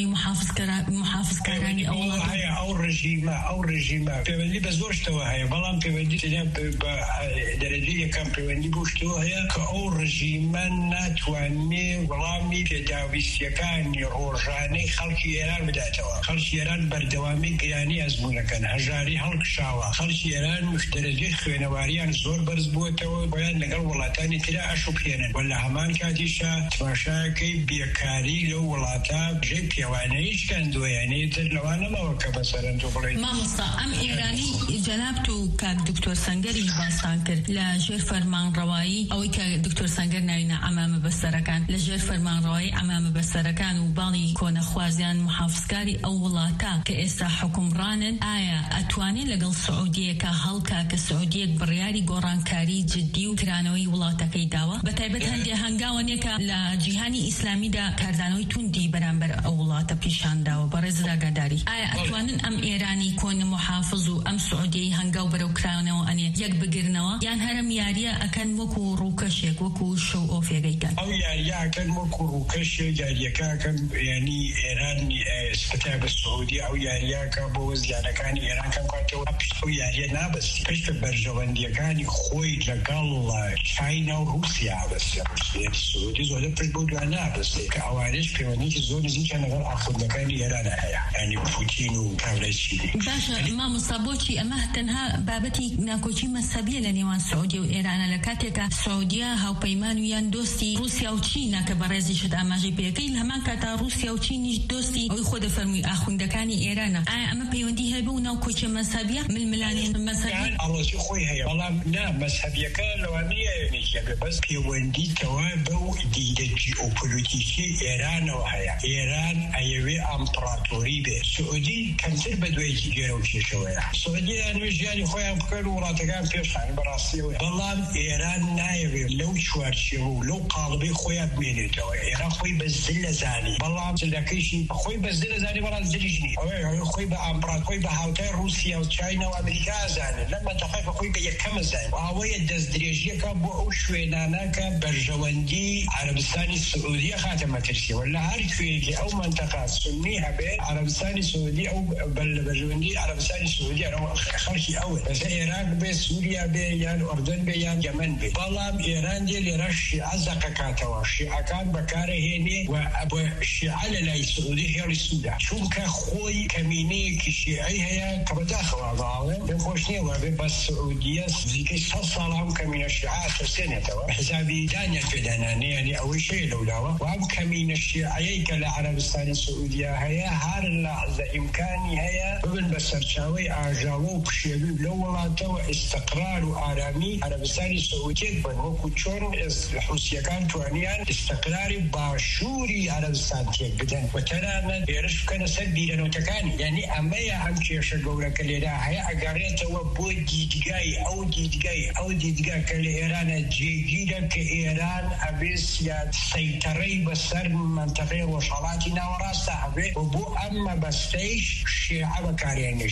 محافظکارانی ئەو وڵاتە هەیە. ئەو ڕژیمە ئەو ڕژیمە پەیوەندی بە زۆر شتەوە هەیە، بەڵام پەیوەندی بە دەرەجەی یەکەم پەیوەندی بۆ شتەوە هەیە کە ئەو ڕژیمە ناتوانێت وەڵامی پێداویستیەکانی ڕۆژانەی خەڵکی ئێران بداتەوە. خەڵکی ئێران بەردەوامی گرانی ئەزموونەکەن، هەژاری هەڵکشاوە. خەڵکی ئێران دەرەجەی خوێنەواریان زۆر بەرز بووەتەوە، بۆیان لەگەڵ وڵاتانی ترە ئەشوبهێنن و لە هەمان کاتیشە تماشاکەی بێکاری لەو وڵاتە ژێ پێوانەیش کەندوەیانەی تر لەوانەمەوە کە بەسەرەن تۆ بڵێ مامۆستا ئەم ئێرانی جەناب و کاک دکتۆر سەنگەری باستان کرد لە ژێر فەرمانڕەوایی ئەوەی کە دکتۆر سەنگەر ناوینە ئەمامە بەسەرەکان لە ژێر فەرمانڕەوایی ئەمامە بەسەرەکان و باڵی کۆنەخوازیان محافظکاری ئەو وڵاتە کە ئێستا حکومڕانن ئایا ئەتوانێت لەگەڵ سعودیەکە هەڵکا کە سعودیەک بڕیاری گۆڕانکاری جدی و کرانەوەی وڵاتەکەی داوە بەتایبەت هەندێ هەنگاوانێکە لە جیهانی ئیسلامیدا کاردانەوەی توندی بەرامبەر ئەو وڵاتە پیشانداوە بەڕێز ئاگاداری ئایا ئەتوانن ئەم ئێرانی کۆن محافظ و ئەم سعودیەی هەنگاو بەرەو کرانەوە ئەنێ یەک بگرنەوە یان هەرم یاریە ئەکەن وەکو ڕووکەشێک وەکو شەو ئۆفێگەیکەن؟ ئەو یاریە ئەکەن وەکو ڕووکەشێک، یاریەکە ئەکەن ینی ئێران سپەتا بە سعودی ئەو یاریەکە بۆ زیانەکانی ئێران کەم کاتەوە پشت ئەو یاریە نابەستی، پشتە بەرژەوەندیەکانی خۆی لەگەڵ چاینا و رووسیا بەستێ. سعودی زۆرە پشت بۆ دوان نابەستێ کە ئەوانش پەیوەندیی زۆر نزیکیان لەگەڵ ئاخوندەکانی ئێرانە هەیە، ینی پوتین و کاولەچیلی. باشە مامۆستا بۆچی ئەمە تەنها بابەتی ناکۆچی مەسەبیە لە نێوان سعودی و ئێرانە لە کاتێکە سعودیا هاوپەیمان و یان دۆستی رووسیا و چینە کە بەڕێزیشت ئاماژەی پێەکەی لە هەمان کاتا رووسیا و چینیش دۆستی ئەوی خۆ دەفەرمووی ئاخوندەکانی ئێرانە. ئایا ئەمە پەیوەندی هەیە بە ناوکۆچی مەسەبیە ململانێن مەسەبی ئاڵۆزی خۆی هەیە، بەڵام نا مەسەبیەکە لەوانەیە یەکێکە بەس پەیوەندیتەوە بەو دیدە جیئۆپۆلیتیکی ئێرانەوە هەیە. ئێران ئەیەوێ ئەمپراتۆری بێ، سعودی کەمتر بە دوایەکی گێرە و کێشەوەیە. سعودی یانوێ ژیانی خۆیان بکەن و وڵاتەکان پێشخان بەڕاستیەوە، بەڵام ئێران نایەوێت لەو چوارچێوە و لەو قاڵبەی خۆیان بمێنێتەوە. ئێران خۆی بە زل لەزانی، بەڵام زلەکەیشی خۆی بە زل لەزانی، بەڵام زلیش نی. ئەوەی خۆی بە ئەمپراتۆری بە هاوتای رووسیا و چاینا و ئەمریکا ئەزانێت، لەم مەنتەقەی خۆی بە یەکەم ئەزانێت. ئەوەیە دەست درێژیەکە بۆ ئەو شوێنانە کە بەرژەوەندی عەرەبستانی سعودیە خاتە مەترسیەوە. لە هەر کوێیەکی ئەو مەنتەقە سونی هەبێ عەرەبستانی سعودی ئەو بەرژەوەندی عەرەبستانی سعودی خەڵکی ئەوە بەس عێراق بێ، سووریا بێ، یان ئوردن بێ، یان یەمەن بێ. بەڵام ئێران دێ لێرە شیعە زەقەکاتەوە، شیعەکان بەکارەهێنێ و بە شیعە لە لای سعودی هێڵی سوودا، چونکە خۆی کەمینەیەکی شیعی هەیە کە بەداخەوە باڵێن پێم خۆش نییە وابێ بە سعودیە نزیکەی سەد ساڵ ئەم کەمینە شیعە سەسێنێتەوە، حسابی دانیان پێدانانێ، یعنی ئەوەی شەیە لەولاوە و ئەم کەمینە شیعەیەی کە لە عەرەبستانی سعودیا هەیە هەر لەحظە ئیمکانی هەیە ببن بە سەرچاوەی ئاژاوە و پشێوی لەو وڵاتەوە ئیستقرار و ئارامی عەرەبستانی سعودیەک بن، وەکو چۆن حوسیەکان توانیان ئیستقراری باشووری عەرەبستان تێک بدەن و تەنانەت هێرش بکەنە سەر بیرەنەوتەکانی. یعنی ئەمەیە ئەم کێشە گەورەکە لێرە هەیە ئەگەڕێتەوە بۆ دیدگای ئەو دیدگای ئەو دیدگا کە لە ئێرانە جێگیرە کە ئێران ئەبێ سەیتەڕەی بەسەر مەنتەقەی ڕۆژهەڵاتی ناوەڕاستە هەبێ و بۆ ئەم مەبەستەیش شیعە بەکارهێنێ.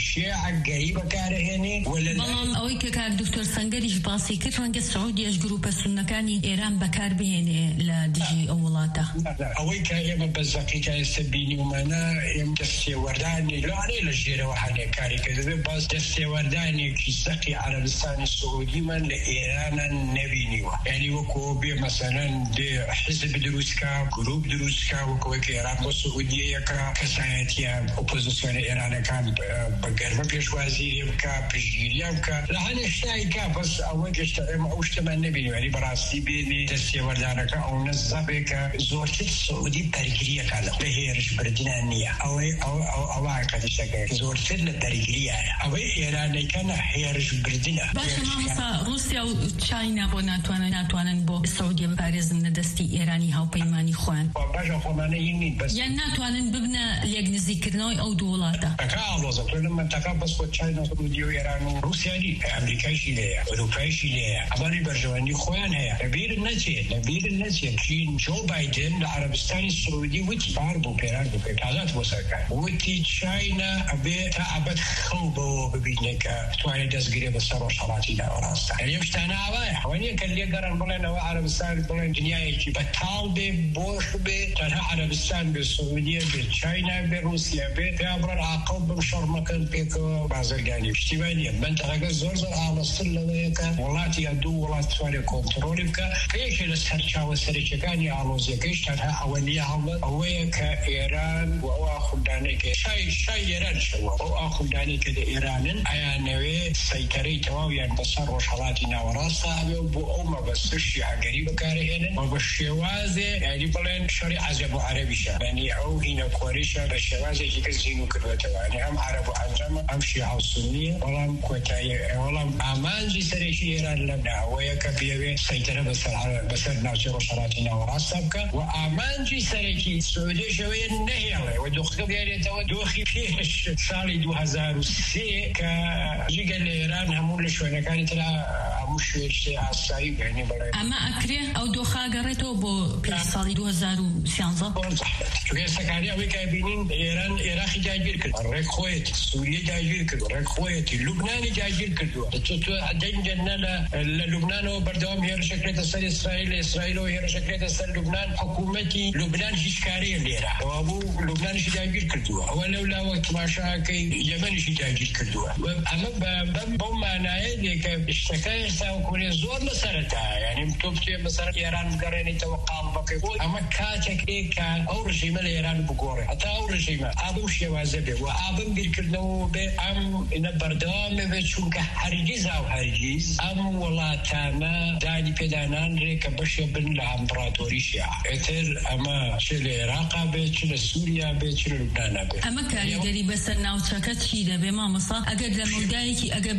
شيعة قريبة كارهني ولا بلان أوي كاك دكتور سنجريش باسي كيف رنج السعودية جروب السنة كاني إيران بكار بهني لا ديجي أولاته أوي كايم بزاقي كاي سبيني ومانا يم دستي ورداني لا عليه لجيرة وحنا كاري كذا بس دستي ورداني كيسقي عربستان السعودي من إيران النبيني يعني وكوبي مثلا حزب دروسكا جروب دروسكا وكوك إيران والسعودية كا كسايتيا أوبوزيسيون إيران كان بقرب بيش وزير كا بجيريا كا لهنا اشتاي كا بس أول اشتاي ما اشتما النبيني يعني براستي بيني دستي وردانا كا أو نزابي كا زورت السعودي برجريا كلا بهيرش بردنا النية أو أو أو أو عقد شكل زورت البرجريا أو إيران كان هيرش بردنا باش ما مصا روسيا وتشاينا بوناتوانا ناتوانا بو السعودية بارز ندستي إيراني هاو بيماني خوان باش أفهمنا يمين بس يعني ناتوانا ببنا ليجن ذكرناي أو دولاته تكالو زكرنا لما تكابس وتشاينا سعودية وإيران وروسيا دي أمريكا شيلة أوروبا شيلة أباني برجواني خوان هي نبيل النتي نبيل النتي كين جو بايدن العربستان السعودي وتي باربو بيران بكالات وسكان وتي تشاينا أبي تعبت خوبه ببينك تواني دزجري بسرور شراتي لا وراستا يعني مش أنا عوايح واني كان لي قرن بلنا وعربستان بلنا دنيا يجي بتال ببوش بتنها عربستان بالسعودية بتشاينا بروسيا بتعبر العقب بمشر مكان بيكو بازرجاني اشتبانية منطقة زور زور على الصلة وياك والله تيادو والله تواني كنترول بك كيش السرشة والسرشكاني على زيكيش تنها أولية هم وياك إيران وأخذ دانيك شاي شاي إيران شو وأخذ دانيك إيران أيانوي سيطري تواويا بصر وشلاتنا وراسة أبو أمة بس الشيعة قريبة كارهنا وبالشوازة يعني بلين شريعة زبو عربي شا يعني أو هنا كوريشة بالشوازة كيكزينو كدوة يعني هم عرب وعجم هم شيعة السنية ولم كوتاية ولم أمانجي سريشي إيران لبنا وياك بيبي سيطرة بسر بسر ناصر وشلاتنا وراسة وأمانجي سريشي السعودية شوية نهية ودخل يعني تو دوخي فيش سالي دو هزار وسي كجيجا الإيران همول شوية كانت لا مش شيء عسكري يعني برا أما أكره أو دوخا قريته بو بسالي دو هزار وسيانزا شوية سكاني أبي كابينين إيران إيراق جاجير كده الركويت سوريا جاجير كده الركويت لبنان جاجير كده تتو عدين جنة لبنان وبردوام هي شكلة سر إسرائيل إسرائيل وهي شكلة سر لبنان حكومتي لبنان هشكارية ليرة وأبو لبنان شجاجير كده ولولا وقت ما شاكي يمن شجاجير كده أما ب بم أنا إليك اشتكى سأكون زور مسارتها يعني متوبتي مسار إيران قرني توقع بقول أما كاتك إيك أو رجيم الإيران بقوله حتى أو رجيم أبو شيء وازبه وأبم بيركنه بأم إن بردام بتشوك حرجيز أو حرجيز أم ولا تانا داني بدانان ريك بشر بن الإمبراطورية شيعة إثر أما شل العراق بشل سوريا بشل لبنان به أما كاري قري بس الناوتشكات شيء بما مصا أجد لمودايك أجب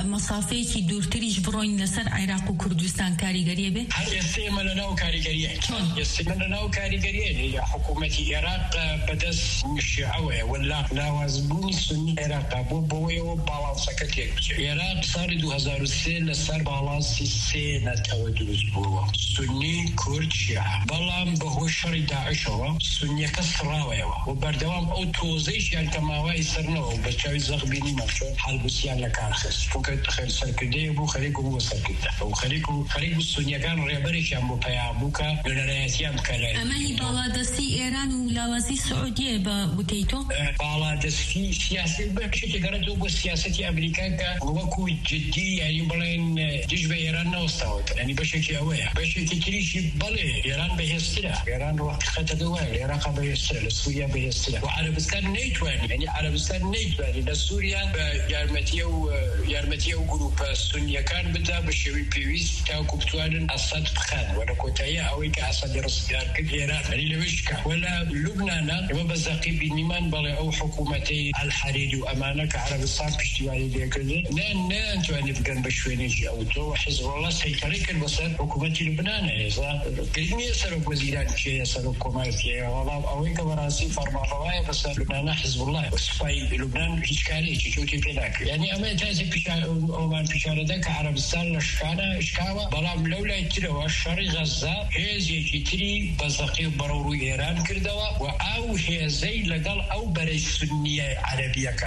مصافيك دور تريج بروين لسر عراق وكردستان كاري قري به هل يستعمل لنا كاري قري يستعمل لنا كاري قري هي حكومة العراق بدس مش عوى ولا لازمون سني العراق أبو بوي وبالانس كتير العراق صار دو هزار وسيل صار بالانس سنة تودلز بوا سني كرد شيعة بلام بهوشر داعش هو سني كسراوي وبردوام أو توزيش يعني كما هو يصيرنا وبتشوي زغبيني مشون حال بسيان لكارخس فكرة خير سركدي أبو خليكو هو سركده أو خليكو خليكو السني كان ريبريش أبو بيابوكا للرئاسيام كلام أما بالادستي إيران ولوازي السعودية بوتيتو بالادستي سياسة بشكل قرأته بالسياسة أمريكا وكو جدي يعني بلين جيش إيران نوستاوت يعني بشكل أويه بشكل تريشي بلي إيران بهستلا إيران وقت خطدوها العراق بهستلا سوريا بهستلا وعربستان نيتواني يعني عربستان نيتواني لسوريا يارمتيا ويارمتيا وجروب السنية كان بدا بشوي بيويس تاكو بتوان أسد بخان ولا كوتايا أوي كأسد رصدار كإيران يعني لوشكا ولا لبنان وبزاقي بنيمان بلا أو حكومتي الحريري وأمانة كعربستان بشتواني ديكذي نان نان تواني بقن بشوينيجي أو تو حزب الله سيطريك البصر حكومتي لبنان إذا كلمة يسرق وزيران كي يسرق كومارتي والله أوي كبراسي فرما رواية بس لبنان حزب الله وصفاي لبنان هيش كاري شوكي بيناك يعني أما تاسي بشار أومان بشار ذاك عربستان لشكانا إشكاوا بلا لولا يتلو الشرق غزة هزي كتري بزاقي برورو إيران كردوا وأو هي زي لقال أو بري السنية عربية كان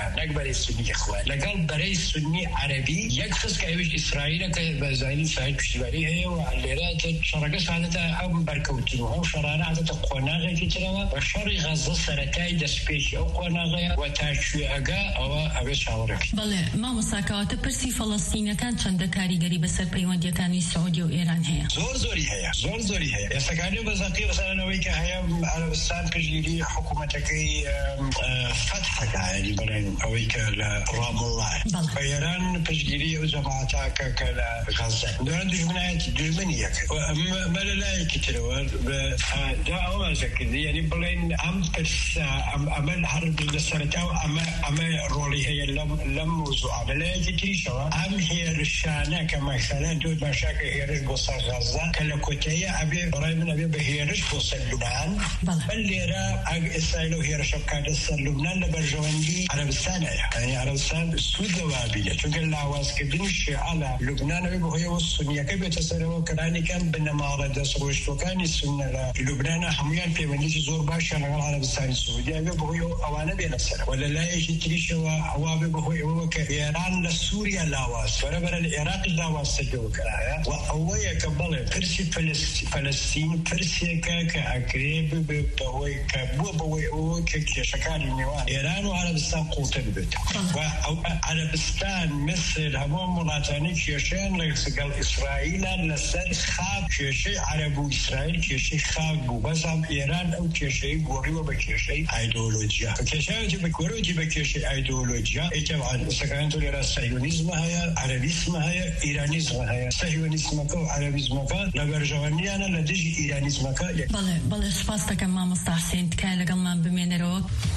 إيران نقبل السني إخوان لقال بري السني عربي يقصد كأيش إسرائيل كبزاين سعيد كشتبالي وعليرات شرقة سعادة أم بركوتنوها وشرانا عادة قناغة كتلوا وشري غزة سرتاي دسبيش أو قناغة وتاشوي أجا أو أبي شاورك. بله ما مساكات برسي فلسطين كان چند کاریگری بسر پیوندی کانی سعودی و ایران هیا. زور زوری هیا. زور زوری هیا. استکانی بزاقی مثلا نوعی که هیا عربستان کجیری حکومتکی فتح كاعني برين أويك لرام الله إيران تجري وجماعتها كلا غزة دون دجمنات دجمنية ما لا يكتروا ده أول شكل يعني برين أم ترس أم أمل حرب السنة أو أم أم رولي هي لم لم وزع لا يكتري شوا أم هي الشانة كما مثلا دود مشاكل هي رش بوصل غزة كلا كتية أبي برين من أبي هي رش بوصل لبنان بل ليرا إسرائيل هي رش بكادس لبنان لبرجواندي عربستان يعني عربستان سود وابية شو قال لعواز كدنش على لبنان وهي والسنية كيف يتصرفوا كراني كان بنمارة سروش وكان السنة لبنان حميان في منيش زور باشا على عربستان السعودية وهي أوانا بينصر ولا لا يجي تريش وعواب وهي هو كإيران لسوريا لعواز فربنا العراق لعواز سجوا كرايا وأويا كبله فرسي فلسطين فرسي كأكريب بوي كبوا بوي أو كشكال النواه إيران وعربستان قوتن بيت وعربستان مثل همون ملاطاني كيشين لقال إسرائيل لسر خاب كيشي عربو إسرائيل كيشي خاب بو بس هم إيران أو كيشي بوريو بكيشي أيديولوجيا كيشي تبكورو تبكيشي أيديولوجيا إجماع سكانتو لرا صهيونيزم هيا عربيزم هيا إيرانيزم هيا صهيونيزم كو عربيزم كا لبرجواني أنا لديجي إيرانيزم كا بله بله سپاستك ما مستحسن تكاي لقل ما بمينرو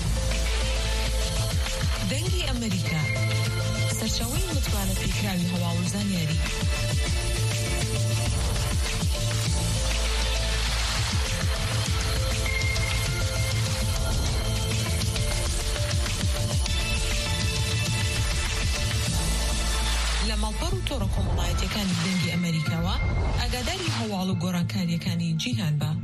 دەنگی ئەمریکا سەرچاوەی متمانە پێکراوی هەواڵوزان یاری لە ماڵپەڕ و تۆڕە کۆمەڵایەتیەکانی دەنگی ئەمریکاوە ئاگاداری هەواڵ و گۆڕانکاریەکانی جیهان بە.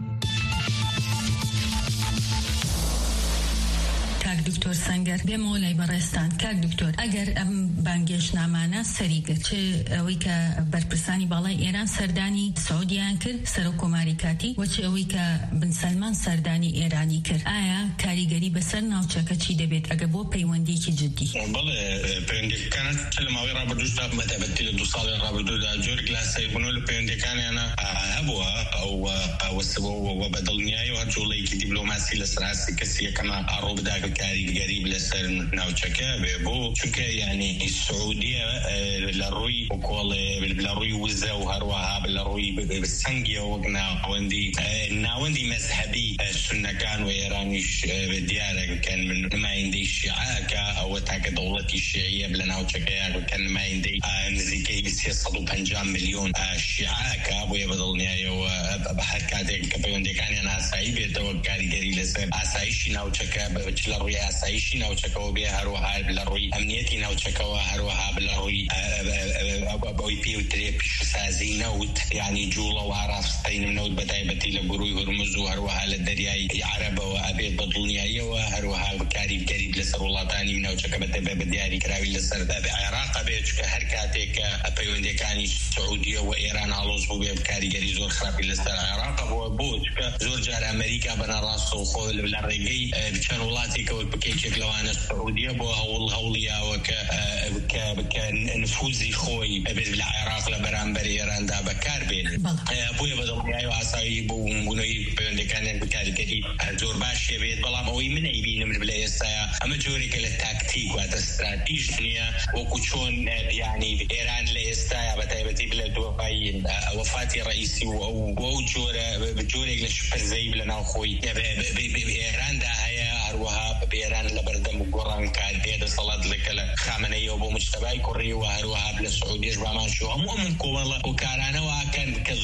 دکتۆر سەنگەر بێمەوە لای بەڕێستان کاک دکتۆر ئەگەر ئەم بانگێشنامانە سەریگرت چ ئەوەی کە بەرپرسانی باڵای ئێران سەردانی سعودیان کرد سەرۆک کۆماری کاتی و چ ئەوەی کە بن سەلمان سەردانی ئێرانی کرد ئایا کاریگەری بەسەر ناوچەکە چی دەبێت ئەگە بۆ پەیوەندیکی جدی؟ بەڵێ پەیوەندیەکانت لە ماوەی ڕابردووشدا بەتابەتی لە دوو ساڵی ڕابردوودا جۆرێک لە سەیربوونەوە لە پەیوەندیەکانیانە هەبووە ئەو بەدڵنیایی و هەر جوڵەیەکی دیپلۆماسی لەسەر هەستی کەسی یەکەمە ئاڕۆ بدا کاریگەری لەسەر ناوچەکە بێ بۆ چونکە یعنی سعودیە لە ڕووی کۆڵێ لە ڕووی وزە و هەروەها لە ڕووی سەنگیە وەک ناوەندی ناوەندی مەذهەبی سونەکان و ئێرانیش دیارەکەن من نمایندەی شیعەکە ئەوە تاکە دەوڵەتی شیعیە لە ناوچەکەیە کە نمایندەی نزیکەی سێ سەد و پەنجا ملیۆن شیعەکە بۆیە بەدڵنیایەوە بە هەر کاتێک کە پەیوەندیەکانیان ئاسایی بێتەوە کاریگەری لەسەر ئاسایشی ناوچەکە لە ڕووی ئاسایشی ناوچەکەەوە بێ هەروەها لە ڕووی ئەمنیەتی ناوچەکەەوە هەروەها لە ڕووی بەوەی پێوترێ پیشەسازی نەوت یعنی جوڵە و ئاراستەی نەوت بەتایبەتی لە گروی هورمز و هەروەها لە دەریای عەرەبەوە ئەبێت بە دڵنیاییەوە هەروەها کاریگەری لەسەر وڵاتانی ناوچەکە بەتەبێ بە دیاریکراوی لەسەر عێراق بێت چکە هەر کاتێک کە پەیوەندیەکانی سعودیە و ئێران هەڵۆز بوو بێ کاریگەری زۆر خراپی لەسەر عێراق بووە بۆ چکە زۆر جار ئەمریکا بەناڕاستە و خۆ لە ڕێگەی چەند وڵاتێکەوە بکەیتێک لەوانە سعودیە بۆ هەوڵ هەوڵیاوە کە بکە نفوزی خۆی ئەبێت لە عێراق لە بەرامبەر ئێراندا بەکار بێنێت بۆیە بەدڵنیایی و ئاسایی بۆ بوونەوەی پەیوەندیەکانیان بکاریگەری زۆر باشێ بێت بەڵام ئەوەی من ئەیبینم لە ئێستاە ئەمە جۆرێکە لە تاکتیک واتە استراتیژ نییە وەکو چۆن یعنی ئێران لە ئێستاە بەتایبەتی لە دوای وەفاتی ڕئیسی و ئەو جۆرە جۆرێک لە شپەرزەی لە ناوخۆی ئێراندا هەیە هەروەها بێران لە بەردەم و گۆڕان کار دێدەسەڵات لەکە لە خامنەیەوە بۆ مجتەبای کوڕی و هەروەها لە سعودیش بامان شو هەموو ئەم کۆمەڵە و کارانەوە ئاکەن کە زۆر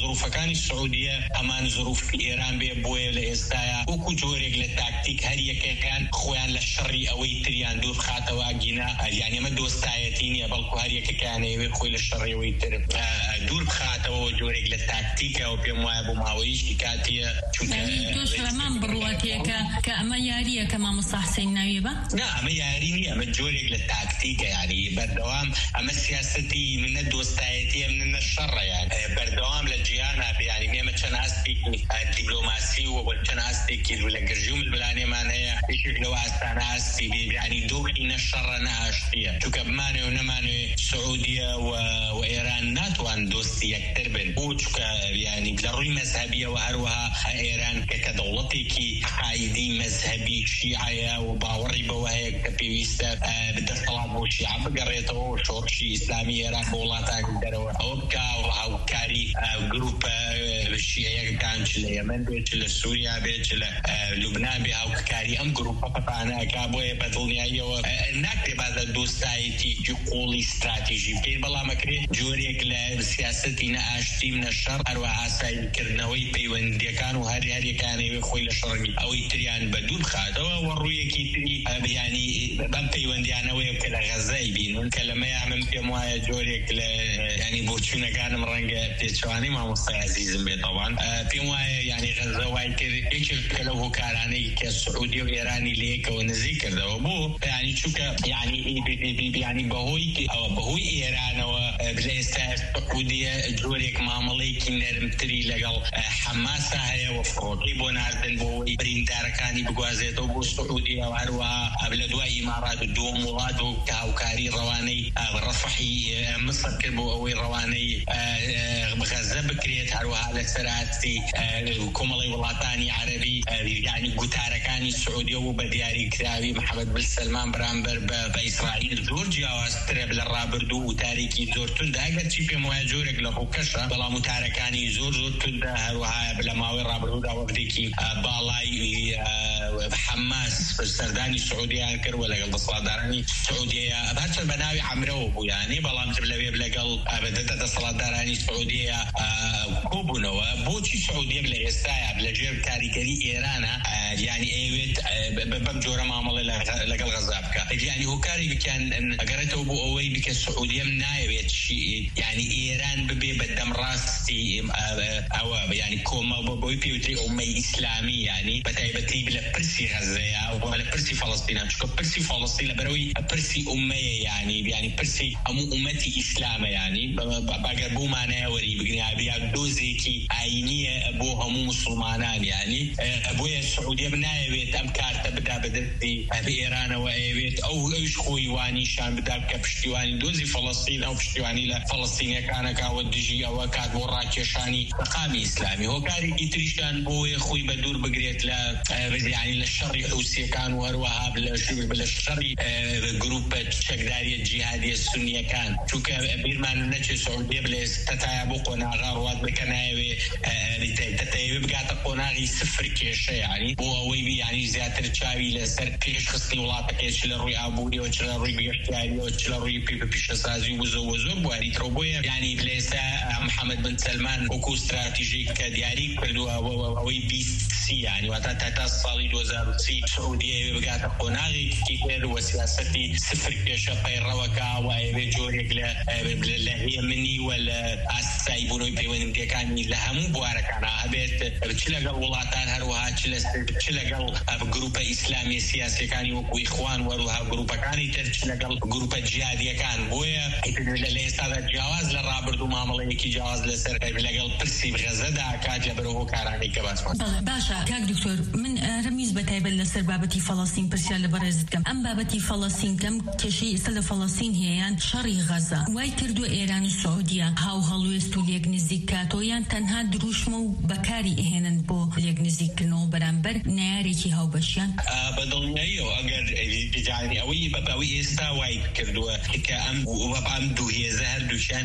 ظروفەکانی سعودیە ئەمان ظروفی ئێران بێ بۆیە لە ئێستاە وەکو جۆرێک لە تاکتیک هەر یەکەکان خۆیان لە شەڕی ئەوەی تریان دوور بخاتەوە گینا یعنی ئەمە دۆستایەتی نییە بەڵکو هەر یەکەکانەوەی خۆی لە شەڕیەوەی تر دوور بخاتەوە جۆرێک لە تاکتیکەوە پێم وایە بۆ ماوەیەکی کاتیە دوشەمان بڕواتێکە کە ئەمە یاریە کە مامۆستا حسین ناویە بە؟ نا ئەمە یاری نیە ئەمە جۆرێک لە تاکتیکە یعنی بەردەوام ئەمە سیاسەتی منە دۆستایەتیە منە شەڕە یان بەردەوام لە جیهانە ینی ئێمە چەند ئاستێکی دیپلۆماسی و چەند ئاستێکی لە گرژی و ملبلانێمان هەیە یەکێک لەو ئاستانە ئاستی بێ ینی دۆخی نە شەڕە نە ئاشتیە چونکە بمانێ و نەمانوێ سعودیە و ئێران ناتوان دۆستی یەکتر بن بۆ چونکە ینی لە ڕووی مەذهبیەوە هەروەها ئێران کە دەوڵەتێکی عقایدی مەذهبی شیعەیە و باوەڕی بەوە هەیە کە پێویستە بدەسەڵات بۆ شیعە بگەڕێتەوە و شۆڕشی ئیسلامی ئێران بۆ وڵاتانی دەرەوە ئەوە بکا و هاوکاری گروپە شیعەیەکان چ لە یەمەن بێت چ لە سووریا بێت چ لە لوبنان بێ هاوکاری ئەم گروپە پەپانەکە بۆیە بەدڵنیاییەوە ناکرێ بازە دۆستایەتیکی قوڵی استراتیژی بکەیت بەڵام ئەکرێت جۆرێک لە سیاسەتی نە ئاشتیم نە شەڕ هەروە ئاساییکردنەوەی پەیوەندیەکان و هەر هەریەکانەوەی خۆی لە شەڕی ئەوەی تریان بەدوور بخاتەوە و ڕوویەکی تری ینی بەم پەیوەندیانەوەی کە لە غەزای بینن کە لەمەیە من پێم وایە جۆرێک لە ینی بۆچوونەکانم ڕەنگە پێچوانی مامۆستای عەزیزم بێت طبعاً پێم وایە ینی غەزە وای کرد یەکێک لەو هۆکارانەی کە سعودی و ئێرانی لەیەکەوە نزیک کردەوە بۆ ینی چونکە ینی ینی بەهۆی ئەوە بەهۆی ئێرانەوە لە ئێستا سعودیە جۆرێک مامەڵەیەکی نەرمتری لەگەڵ حەماسا هەیە و فڕۆکەی بۆ ناردن بۆەوەی بریندارەکانی بگوازێتەوە بۆ سعودیە و هەروەها لە دوای ئیمارات دووەم وڵات و هاوکاری ڕەوانەی ڕەفحی مصر کرد بۆ ئەوەی ڕەوانەی غەزە بکرێت هەروەها لەسەر ئاستی کۆمەڵی وڵاتانی عەرەبی ینی گوتارەکانی سعودیە و بە دیاریکراوی محەممەد بن سەلمان بەرامبەر بە ئیسرائیل زۆر جیاوازترە لە ڕابردوو و تاریکی زۆر توندا ئەگەرچی پێم وایە جۆرێک لە ڕووکەشە بەڵام وتارەکانی زۆر زۆر توندا هەروەها لە ماوەی ڕابردوودا وەختێکی باڵای حەماس سەردانی سعودیان کرد و لەگەڵ دەسەڵاتدارانی سعودیە هەرچەند بە ناوی عەمرەوە بوو یانی بەڵام تر لەوێ لەگەڵ دەسەڵاتدارانی سعودیە کۆبوونەوە بۆچی سعودیە لە ئێستاە لەژێر کاریگەری ئێرانە ینی ئەوێت بەم جۆرە مامەڵە لەگەڵ غەزا بکە ینی هۆکاری بکەن ئەگەڕێتەوە بۆ ئەوەی بکە سعودیەم نایەوێت ینی ئێران ببێ بە دەمڕاستی ئەوە ینی کۆمە بۆ بۆی پێوتری ئومەی ئیسلامی ینی بەتایبەتی لە پرسی غەزەیە و لە پرسی فەڵەستینە چونکە پرسی فەڵەستین لە بەرەوەی پرسی ئومەیە ینی ینی پرسی هەموو ئومەتی ئیسلامە ینی باگەر بوومانەیە وەری بگنیابیا دۆزێکی ئاینیە بۆ هەموو مسلمانان ینی بۆیە سعودیە نایەوێت ئەم کارتە بدا بەدەستی ئێرانەوە ئەوێت ئەو ئەوش خۆی وانیشان بدا کە پشتیوانی دۆزی فەڵەستین ئەو پشتیوانی لە فەڵەستینیەکانەکەوە دژی ئەوە کات بۆ ڕاکێشانی مەقامی ئیسلامی هۆکارێکی تریشان بۆیە خۆی بە دوور بگرێت لە ینی لە شەڕی حوسیەکان و هەروەها لە شەڕی گروپە چەکداریە جیهادیە سونیەکان چونکە بیرمان نەچێ سعودیە بڵێ تەتایە بۆ قۆناغا ڕوات بکە نایەوێ تەتەیەوێ بگاتە قۆناغی سفر کێشە ینی بۆ ئەوەی ینی زیاتر چاوی لەسەر پێشخستنی وڵاتەکە چ لە ڕووی ئابووریەوە چ لە ڕووی بگەشتیاریەوە چ لە ڕووی پیشەسازی و زۆر زۆر بواریتەوە بۆیە ینی لە ئێستا محەممەد بن سەلمان وەکو استراتیژیک کە دیاری کردووە ئەوەی بیست سی ینی واتە تا ساڵی دو هەزار و سی سعودیە بگاتە قۆناغێکی تر وە سیاسەتی سفر کێشە پەیڕەوەکە و ئەوێ جۆرێک لە هێمنی و لە ئاسایی بوونەوەی پەیوەندیەکانی لە هەموو بوارەکانە هەبێت چ لەگەڵ وڵاتان هەروەها چ لەگەڵ گروپە ئیسلامی سیاسیەکانی وەکو ئیخوان وەروها گروپەکانی تر چ لەگەڵ گروپە جیهادیەکان بۆیە لە ئێستادا جیاواز لە ڕابردوو مامەڵەیەکی جیاواز لەسەر لەگەڵ پرسی غەزەدا کات لە بەرەو هۆکارانەی کە باسمان باشە کاک دکتۆر من ڕمیز بەتایبەت لەسەر بابەتی فەڵەستین پرسیار لە بەڕێزت کەم ئەم بابەتی فەڵەستین کەم کێشەی ئێستا لە فەڵەستین هەیەیان شەڕی غەزە وای کردووە ئێران و سعودیە هاو هەڵوێست و لێک نزیک کاتۆیان تەنها دروشمە و بەکاری ئەهێنن بۆ لێک نزیککردنەوە بەرامبەر نارێکی هاوبەشیان بەدڵنیاییەوە ئەگەر بجانی ئەوەی بەباوی ئێستا وای کردووە کە ئەم ئەم دوو هێزە هەردووشیان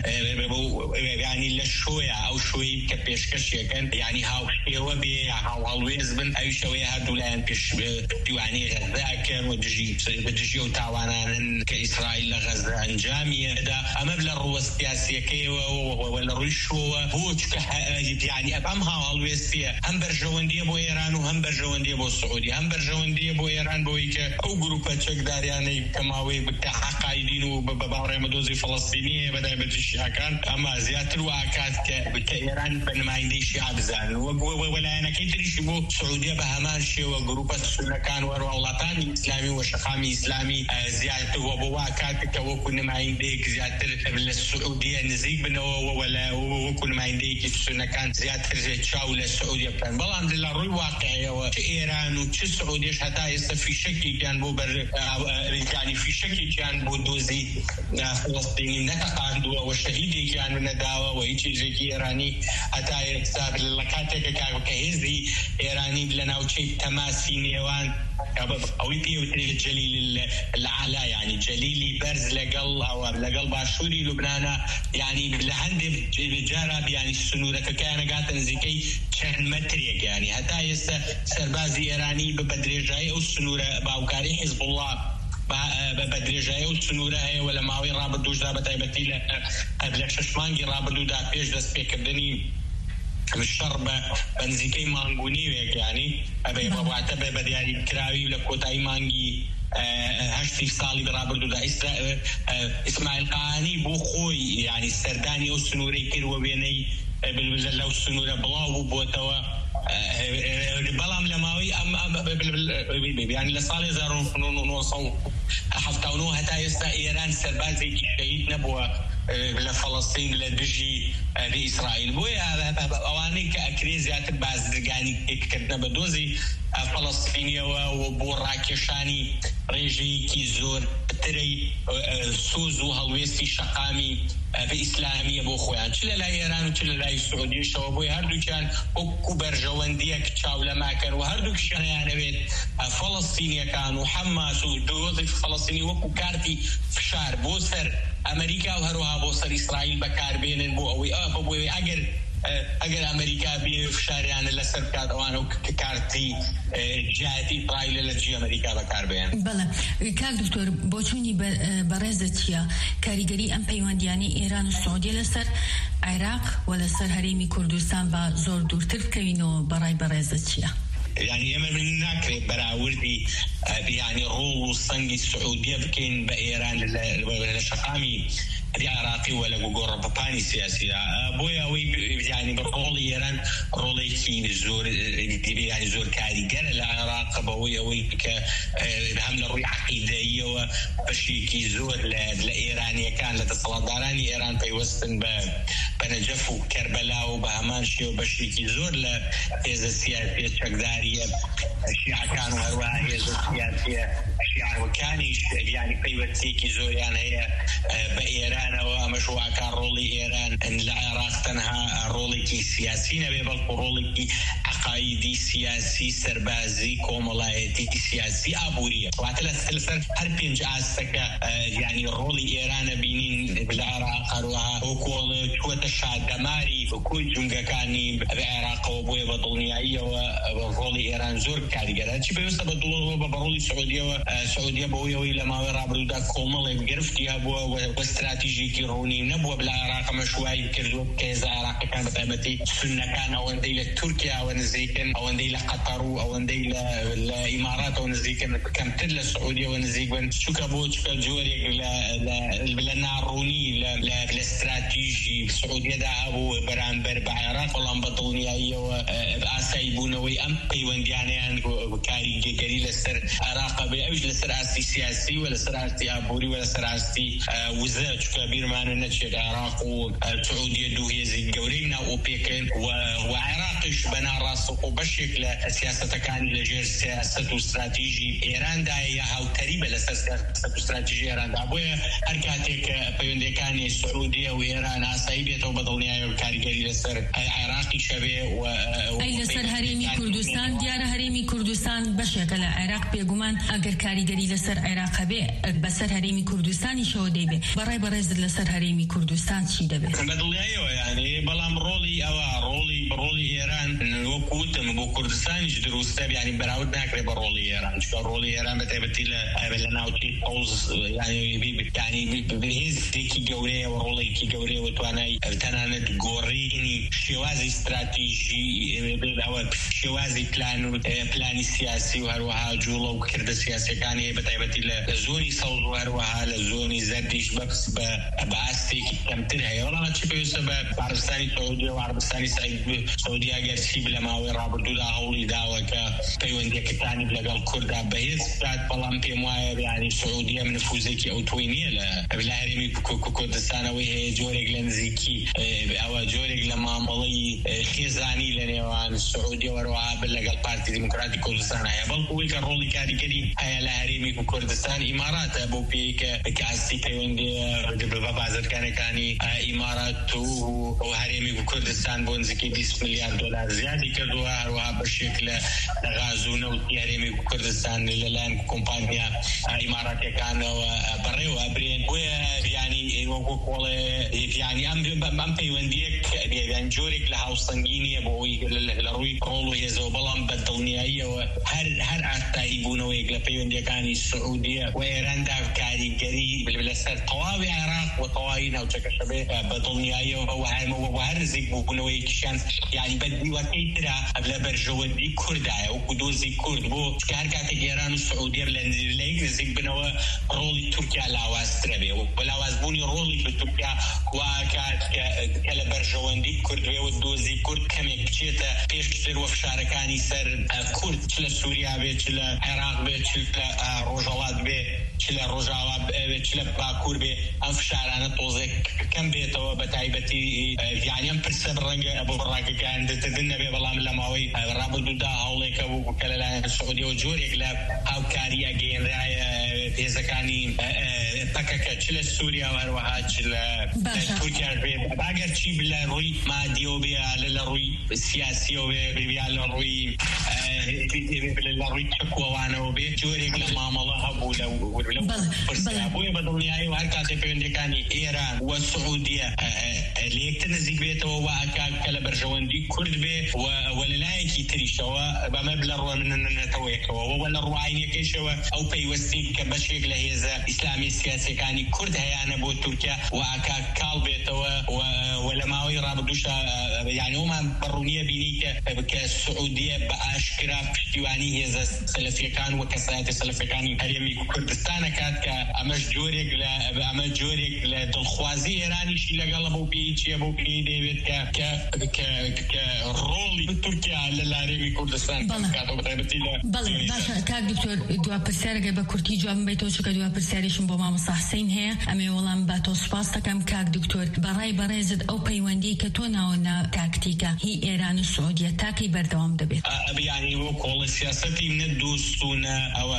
ینی لە شۆیە ئەو شوۆی کە پێشکەشیەکەن ینی هاوشێوە بێ یا هاو هەڵوێز بن ئەویشەوەی هەردوو لایەن پێشتیوانی غەزاکەن و دژی و تاوانانن کە ئیسرائیل لە غەزە ئەنجامیەدا ئەمە لە ڕووە سیاسیەکەیەوە لە ڕووی ڕیشەوە بۆ یعنی ئەمها هەڵوێستیە هەم بەرژەوەندیە بۆ ئێران و هەم بەرژەوەندیە بۆ سعودی هەم بەرژەوەندیە بۆ ئێران بۆی کە ئەو گروپە چەکداریانەی کەماوەی بکە حەقایدین و بە باڕێمەدۆزی فەڵەستینیە بەدایبەتی شیعەکان ئەمە زیاتر واکات کە بکە ئێران بە نمایندەی شیعە بزانن وە وەلایەنەکەی تریشی بۆ سعودیە بە هەمان شێوە گروپە سونەکان وەرە وڵاتانی ئیسلامی و شەقامی ئیسلامی زیاتر وە بۆ واکات کە وەکو نمایندەیەک زیاتر لە سعودیە نزیک بنەوە وەلا وەکو نمایندەیەکی سونەکان زیاتر چاو لە سعودیە بکەن بەڵام لە ڕووی واقعیەوە چ ئێران و چ سعودیش هەتا ئێستا فیشەکێکیان بۆ بەر ریزانی فیشەکێکیان بۆ دۆزی فڵەستینی نەتەقاندووە و شەهیدێکیان نەداوە و هیچ چیزێکی ئێرانی هەتا ئێستا لە کاتێکە کە هێزی ئێرانی لە ناوچەی تەماسی نێوان ئەوەی پێوترێت جەلیل العالا یعنی جەلیلی بەرز لەگەڵ ئەوە لەگەڵ باشووری لوبنانە یعنی لە هەندێک جارە بیانی سنوورەکەکەیان نەگاتە نزیکەی چەند مەترێک یعنی هەتا ئێستا سەربازی ئێرانی بە درێژایی ئەو سنوورە باوکاری حیزب الله بە درێژایی و سنوورە هەیە و لە ماوەی ڕابردووشدا بەتایبەتی لە شەش مانگی ڕابردوودا پێش دەستپێکردنی شەڕ بە نزیکەی مانگونیوێک یعنی ئەبێ بەواتە بە بەدیاری کراوی لە کۆتایی مانگی هەشتی ساڵی بەڕابردوودا ئیسماعیل قانی بۆ خۆی یعنی سەردانی ئەو سنوورەی کردوە وێنەی لەو سنوورە بڵاو بوو بۆتەوە بەڵام لە ماوەی ینی لە ساڵی هەزار و نۆسەد و هەفتە و نۆ هەتا ئێستا ئێران سەربازێکی شەهید نەبووە لە فەڵەستین لە دژی ئیسرائیل بۆیە ئەوانەی کە ئەکرێ زیاتر بازرگانی تێککردنە بە دۆزی فەڵەستینیەوە و بۆ ڕاکێشانی ڕێژەیەکی زۆر ترەی سۆز و هەڵوێستی شەقامی بە ئیسلامیە بۆ خۆیان چ لە لای ئێران و چ لە لای سعودیشەوە بۆی هەردووکیان وەکو بەرژەوەندیەک چاو لەماکەن و هەردووکیانیانەوێت فەڵەستینیەکان و حەماس و دۆزی فەڵەستینی وەکو کارتی فشار بۆ سەر ئەمریکا و هەروەها بۆ سەر ئیسرائیل بەکاربێنن بۆ ئەوەی بۆی ئەگەر ئەگەر ئەمریکا بێ فشاریانە لەسەر بکات ئەوانە و کارتی جیهەتی ئیسرائیل لە جێ ئەمریکا بەکاربێن. بەڵێ کاک دکتۆر بۆچوونی بەڕێزە چییە کاریگەری ئەم پەیوەندیانەی ئێران و سعودیە لەسەر عێراق و لەسەر هەرێمی کوردستان بە زۆر دوورتر بکەوینەوە بەڕای بەڕێزە چییە؟ يعني ئێمە من ناکرێت بەراوردی بیانی ڕۆڵ و سەنگی سعودیە بکەین بە ئێران لە شەقامی عراقی و لە گۆڕەپەپانی سیاسیە بۆیە ئەوەی بیانی بە ڕۆڵی ئێران ڕۆڵێکی زۆر بیانی زۆر کاریگەرە لە عێراق بەوەی ئەوەی کە هەم لە ڕووی عەقیدەییەوە بەشێکی زۆر لە ئێرانیەکان لە دەسەڵاتدارانی ئێران پەیوەستن بە نەجەف و کەربەلا و بە هەمان شێوە بەشێکی زۆر لە هێزە سیاسی چەکداریە شیعەکان و هەروەها هێزە سیاسیە شیعەکانیش بیانی پەیوەستێکی زۆریان هەیە بە ئێرانەوە ئەمەش واکە ڕۆڵی ئێران لە عێراق تەنها ڕۆڵێکی سیاسی نەبێ بەڵکو ڕۆڵێکی عەقایدی سیاسی سەربازی کۆمەڵایەتی سیاسی ئابووریە واتە لەسەر هەر پێنج ئاستەکە یعنی ڕۆڵی ئێرانە بینین لە عێراق هەروەها وەکوڵێ چووەتە شادەماری کۆی جونگەکانی بە عێراقەوە بۆیە بە دڵنیاییەوە ڕۆڵی ئێران زۆر کاریگەرە چی پێویستە بە دڵەوە بە ڕۆڵی سعودیەوە سعودیە بەوەی لە ماوەی ڕابردوودا کۆمەڵێک گرفتی هەبووە و استراتیژیکی ڕوونی نەبووە لە عێراق مەشوای کردووە کە هێزە عێراقیەکان بەتایبەتی سونەکان ئەوەندەی لە تورکیا ئەوە نزیکن ئەوەندەی لە قەتەر و ئەوەندەی لە ئیماراتەوە نزیکن کەمتر لە سعودیەوە نزیک بن چووکە بۆ چکە جۆرێک لە ناڕوونی لە استراتیژی سعودیەدا هەبوو بەرامبەر بە عێراق بەڵام بە دڵنیاییەوە ئاسایی بوونەوەی ئەم پەیوەندیانەیان کاریگەری لەسەر عێراقە بێ ئەوش لەسەر ئاستی سیاسی و لەسەر ئاستی ئابووری و لەسەر ئاستی وزە چکە بیرمانە نەچێت عێراق و سعودیە دوو هێزی گەورەی ناو ئۆپێکن و عێراقیش بەناڕاست و بەشێک لە سیاسەتەکانی لەژێر سیاسەت و استراتیژی ئێراندایە یا هاوتەری بە لەسەر سیاسەت و استراتیژی ئێراندا بۆیە هەر کاتێک پەیوەندیەکانی سعودیە و ئێران ئاسایی بێتەوە بە دڵنیاییەوە کاریگەری لەسەر عێراقی شەبێ و ئەی لەسەر هەرێمی کوردستان دیارە هەرێمی کوردستان بەشێکە لە عێراق بێگومان ئەگەر کاریگەری لەسەر عێراق بێ بەسەر هەرێمی کوردستانی شەوە دەبێ بەڕای بەڕێزت لەسەر هەرێمی کوردستان چی دەبێت؟ بەدڵنیاییەوە یعنی بەڵام ڕۆڵی ئەوە ڕۆڵی ڕۆڵی ئێران وەکو وەکوتم بۆ کوردستانیش دروستە یعنی بەراورد ناکرێت بە ڕۆڵی ئێران چکە ڕۆڵی ئێران بەتایبەتی لە لە ناوچەی حوز ینی بەهێزێکی گەورەیە و ڕۆڵێکی گەورەیە و توانای تەنانەت گۆڕینی شێوازی استراتیژی ئەوە شێوازی پلان و پلانی سیاسی و هەروەها جوڵە و کردە سیاسەکانی بەتایبەتی لە زۆنی سەوز و هەروەها لە زۆنی زەردیش بەس بە ئاستێکی کەمتر هەیە وەڵام چی پێویستە بە عەربستانی سەعودی و عەربستانی سەعودی ئەگەرچی لە ماوەی ڕابردوودا هەوڵی داوە کە پەیوەندیەکەتانی لەگەڵ کوردا بەهێز بکات بەڵام پێم وایە یعنی سەعودیە نفوزێکی ئەوتۆی نییە لە هەرێمی کوردستانەوەی هەیە جۆرێک لە نزیکی ئەوە جۆرێک لە مامەڵەی خێزانی لە نێوان سەعودی وەروەها لەگەڵ پارتی دیموکراتی کوردستان هەیە بەڵکوی کە ڕۆڵی کاریگەری هەیە لە هەرێمی کوردستان ئیماراتە بۆ پێیکە کاستی پەیوەندی بە بازرگانەکانی ئیمارات و هەرێمی کوردستان بۆ نزیکی بیست میلیارد دۆلار زیادی کردووە هەروەها بەشێک لە غاز و نەوتی هەرێمی کوردستان لەلایەن کۆمپانیا ئیماراتیەکانەوە بەڕێوە برێن بۆیە ینی وەکو کۆڵێ ینی ئەم پەیوەندیەک یان جۆرێک لە هاوسەنگینیە بۆ ئەوی لە ڕووی ڕۆڵ و هێزەوە بەڵام بەدڵنیاییەوە هەر هەر ئاستایی بوونەوەیەک لە پەیوەندیەکانی سعودیە و ئێراندا کاریگەری لەسەر تەواوی عێراق و تەواوی ناوچەکەشە بێ بەدڵنیاییەوە و هەرمەوە هەر نزیک بوونەوەیەکیشان یعنی بەدیوەکەی ترا لە بەرژەوەندی کوردایە وەکو دۆزی کورد بۆ هەر کاتێک ئێران و سعودیە لە لەیەک نزیک بنەوە ڕۆڵی تورکیا لاوازترە بێ و بە لاوازبوونی ڕۆڵی بە تورکیا واکات کە لە بەرژەوەندی کورد بێ و دۆزی کورد کەمێک بچێتە پێشتر وە فشارەکانی سەر کورد چ لە سووریا بێ چ لە عێراق بێ چ لە ڕۆژهەڵات بێ چ لە ڕۆژاوا بێ چ لە باکوور بێ ئەم فشارانە تۆزێک کەم بێتەوە بە تایبەتی یعنی ئەم پرسە ڕەنگە بۆ ڕاگەکان دەتدن نەبێ بەڵام لە ماوەی ڕابردوودا هەوڵێکە بوو کە لەلایەن سعودیەوە جۆرێک لە هاوکاری ئەگەیەنرایە هێزەکانی پەکەکە چ لە سووریا و هەروەها چ لە تورکیا بێ ئەگەرچی لە ڕووی مادیەوە بێ لە ڕووی سیاسیەوە بێ بێ لە ڕووی لە ڕووی چەکوەوانەوە بێ جۆرێک لە مامەڵە هەبوو لە بۆیە بەدڵنیایی و هەر کاتێک پەیوەندیەکانی ئێران و سعودیە لە یەکتر نزیک بێتەوە و ئاکات کە لە بەرژەوەندی کورد بێ و لەلایەکی تریشەوە بەمە لە ڕوە منەتەوەیەکەوە و لە ڕوایینەکەیشەوە ئەو پەیوەستی کە بەشێک لە هێزە ئیسلامی سیاسیەکانی کورد هەیەە بۆ تورکیا و ئاکات کاڵ بێتەوە و لە ماوەی ڕابردووشە یعنی ئەومان بەڕوونیە بینی کە سعودیە بە ئاشکرا پشتیوانی هێزە سەلەفیەکان و کەسایەتە سەلەفیەکانی هەرێمی کوردستانە کات کە ئەمەش جۆرێک لە ئەمە جۆرێک لە دڵخوازی ئێرانیشی لەگەڵ بۆ پێی چیە بۆ پێی دەوێت کە ڕۆڵی تورکیا لە هەرێمی کوردستان بەڵێ باشە کاک دکتۆر دوا پرسیارەکە بە کورتی جواب بێتەوە چکە دوا پرسیاریشم بۆ مامۆستا حسین هەیە ئەمێ وەڵام باتۆ سوپاس دەکەم کاک دکتۆر بەڕای بەڕێزت ئەو پەیوەندی کە تۆ ناوەنا تاکتیکە هی ئێران و سعودیە تاکەی بەردەوام دەبێت ئەبیانی بۆ کۆڵە سیاسەتی نەدۆست و ئەوە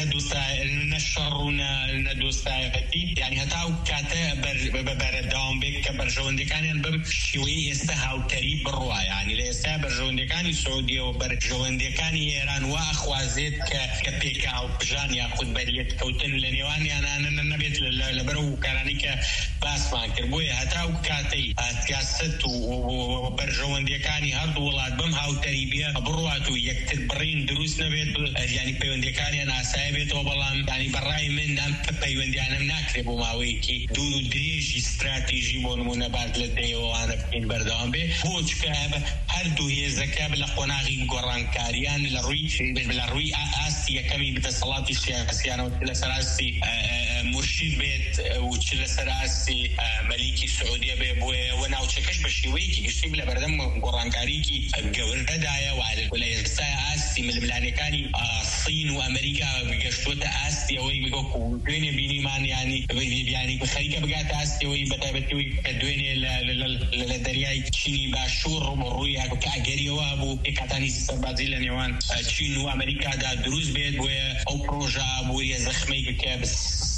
نەشەڕ و نەدۆستایەتی یعنی هەتا و کاتە بەبەردەوام بێت کە بەرژەوەندەکانیان بم شێوەی ئێستا هاوتەری بڕوا یعنی لە ئێستا بەرژەوەندەکانی سعودیە و بەرژەوەندەکانی ئێران وا ئەخوازێت کە پێکا و پژان یاخود بەریەت کەوتن لە نێوانیانانە نەبێت لەبەر و کارانی کە باسمان کرد بۆیە هەتا و کاتەی سیاست و بەرژەوەندەکانی هەردوو وڵات بم هاوتەری بێ بڕوات و یەکتر بڕین دروست نەبێت ینی پەیوەندەکانیان ئاسایە بێتەوە بەڵام ینی بەڕای من ئەم پەیوەندیانم ناکرێت بۆ ماوەیەکی دوور و درێژی استراتیژی بۆ نمونە بارد لە دەیەوەوانە بکەین بەردەوام بێ بۆ چکە هەردوو هێزەکە لە قۆناغی گۆڕانکاریان لە ڕووی لە ڕووی ئاستی یەکەمی بتەسەڵاتی سیاسیانەوە لەسەر ئاستی مرشید بێت و چ لەسەر ئاستی مەلیکی سعودیە بێ بۆیە ناوچەکەش بە شێوەیەکی گشتی لە بەردەم گۆڕانکاریکی گەورەدایە و لە ئێستا ئاستی ململانەکانی سین و ئەمریکا گەشتوتە ئاستی ئەوەی وەکو دوێنێ بینیمان ینی بیانی خەریکە بگاتە ئاستی ئەوەی بەتایبەتیەوەی کە دوێنێ لە دەریای چینی باشوور ڕووی ئاگەریەوە بوو پێکاتانی سەربازی لە نێوان چین و ئەمریکادا دروست بێت بۆیە ئەو پرۆژە بۆیە زەخمەی کە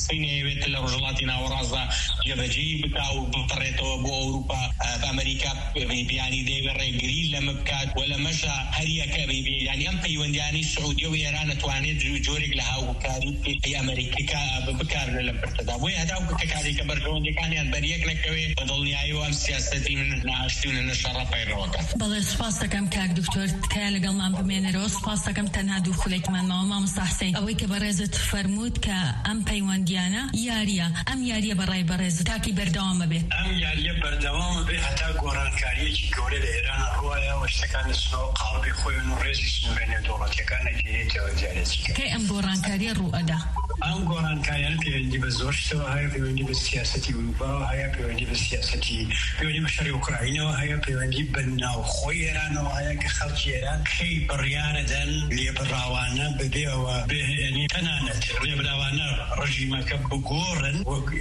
سینەوێت لە ڕۆژهڵاتی ناوەڕاستدا جێبەجێ بکا و بپەڕێتەوە بۆ ئەوروپا بە ئەمریکا بیانی دەیوێ ڕێگری لەمە بکات و لە مەشە هەریەکە بێ ینی ئەم پەیوەندیانی سعودیە و ئێران ئەتوانێت جۆرێک لە هاوکاری ئەمریکا بکار لە پرتەدا بۆی هەتا کارێکە بەرژەوەندەکانیان بەریەک نەکەوێت بە دڵنیایی و ئەم سیاسەتی من ناشتی و نەشەڕە پەیڕەوەکە. بەڵێ سوپاس دەکەم کاک دکتۆر تکایە لەگەڵمان بمێنەرەوە. سوپاس دەکەم تەنها دوو خولێکمان ماوە مامۆستا حوسێن ئەوەی کە بەڕێزت فەرمووت کە ئەم پەیوەندیانە یاریە ئەم یاریە بەڕای بەڕێز تاکی بەردەوامە بێت ئەم یاریە بەردەوامە بێ هەتا گۆڕانکاریەکی گەورە لە ئێران ڕواایە و شتەکان سنەوە قاڵبی خۆیان و ڕێزی سنوورێنێ دەوڵەتیەکان نەگیرێتەوە جارێکی کەی ئەم گۆڕانکاریە ڕوئەدا. ئەم گۆڕانکاریان پەیوەندی بە زۆر شتەوە هەیە، پەیوەندی بە سیاسەتی ئەوروپاوە هەیە، پەیوەندی بە سیاسەتی پەیوەندی بە شەڕی ئوکراینەوە هەیە، پەیوەندی بە ناوخۆی ئێرانەوە هەیە کە خەڵکی ئێران کەی بڕیارەدەن لێبڕاوانە ببێەوە بێنی تەنانەت لێبراوانە ڕژیمەکە بگۆڕن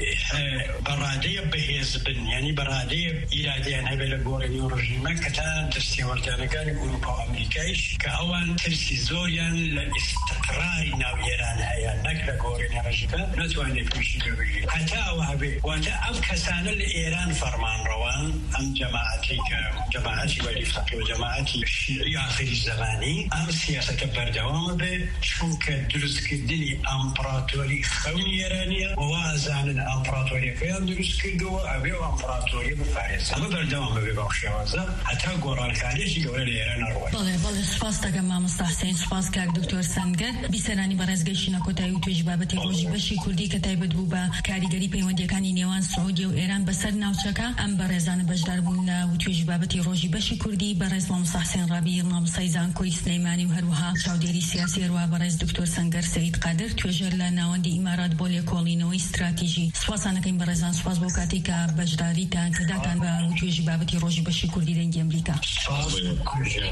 بەڕادەیە بەهێز بن، ینی بەڕادەیە ئیرادیان هەبێت لە گۆڕینی و ڕژیمە کە تا دەستێوەردانەکانی ئەوروپا و ئەمریکایش کە ئەوان ترسی زۆریان لە ئیستقراری ناو ئێران هەیە نەک لە گۆڕینی ڕژیمە نەتوانێت پیشی بگرێت. هەتا ئەوە هەبێ واتە ئەم کەسانە لە ئێران فەرمانڕەوان ئەم جەماعەتی کە جەماعەتی وەلی فەقی و جەماعەتی شیعی ئاخری زەمانی ئەم سیاسەتە بەردەوامە بێ چونکە دروستکردنی ئەمپراتۆری خەونی ئێرانیە و وازانن ئەمپراتۆریەکەیان دروست کردووە ئەبێ و ئەمپراتۆریە بپارێزێت. ئەمە بەردەوامە بێ بەو شێوازە هەتا گۆڕانکاریەکی گەورە لە ئێران ڕوات. بەڵێ بەڵێ سوپاس دەکەم مامۆستا حوسێن، سوپاس کاک دکتۆر سەنگەر. بیسەرانی بەڕێزگەیشتنە کۆتایی و توێژ بابەتی ڕۆژی بەشی کوردی کە تایبەت بوو بە کاریگەری پەیوەندیەکانی نێوان سعودیە و ئێران بەسەر ناوچەکە. ئەم بەڕێزانە بەشدار بوون لە توێژی بابەتی ڕۆژی بەشی کوردی. بەڕێز مامۆستا حوسێن ڕابی، مامۆستای زانکۆی سلەیمانی و هەروەها چاودێری سیاسی، هەروەها بەڕێز دکتۆر سەنگەر سەید قادر، توێژەر لە ناوەندی ئیمارات بۆ لێکۆڵینەوەی استراتیژی. سوپاسانەکەین بەڕێزان، سوپاس بۆ کاتی کە بەشداریتان کرداتان بە توێژی بابەتی ڕۆژی بەشی کوردی دەنگی ئەمریکا.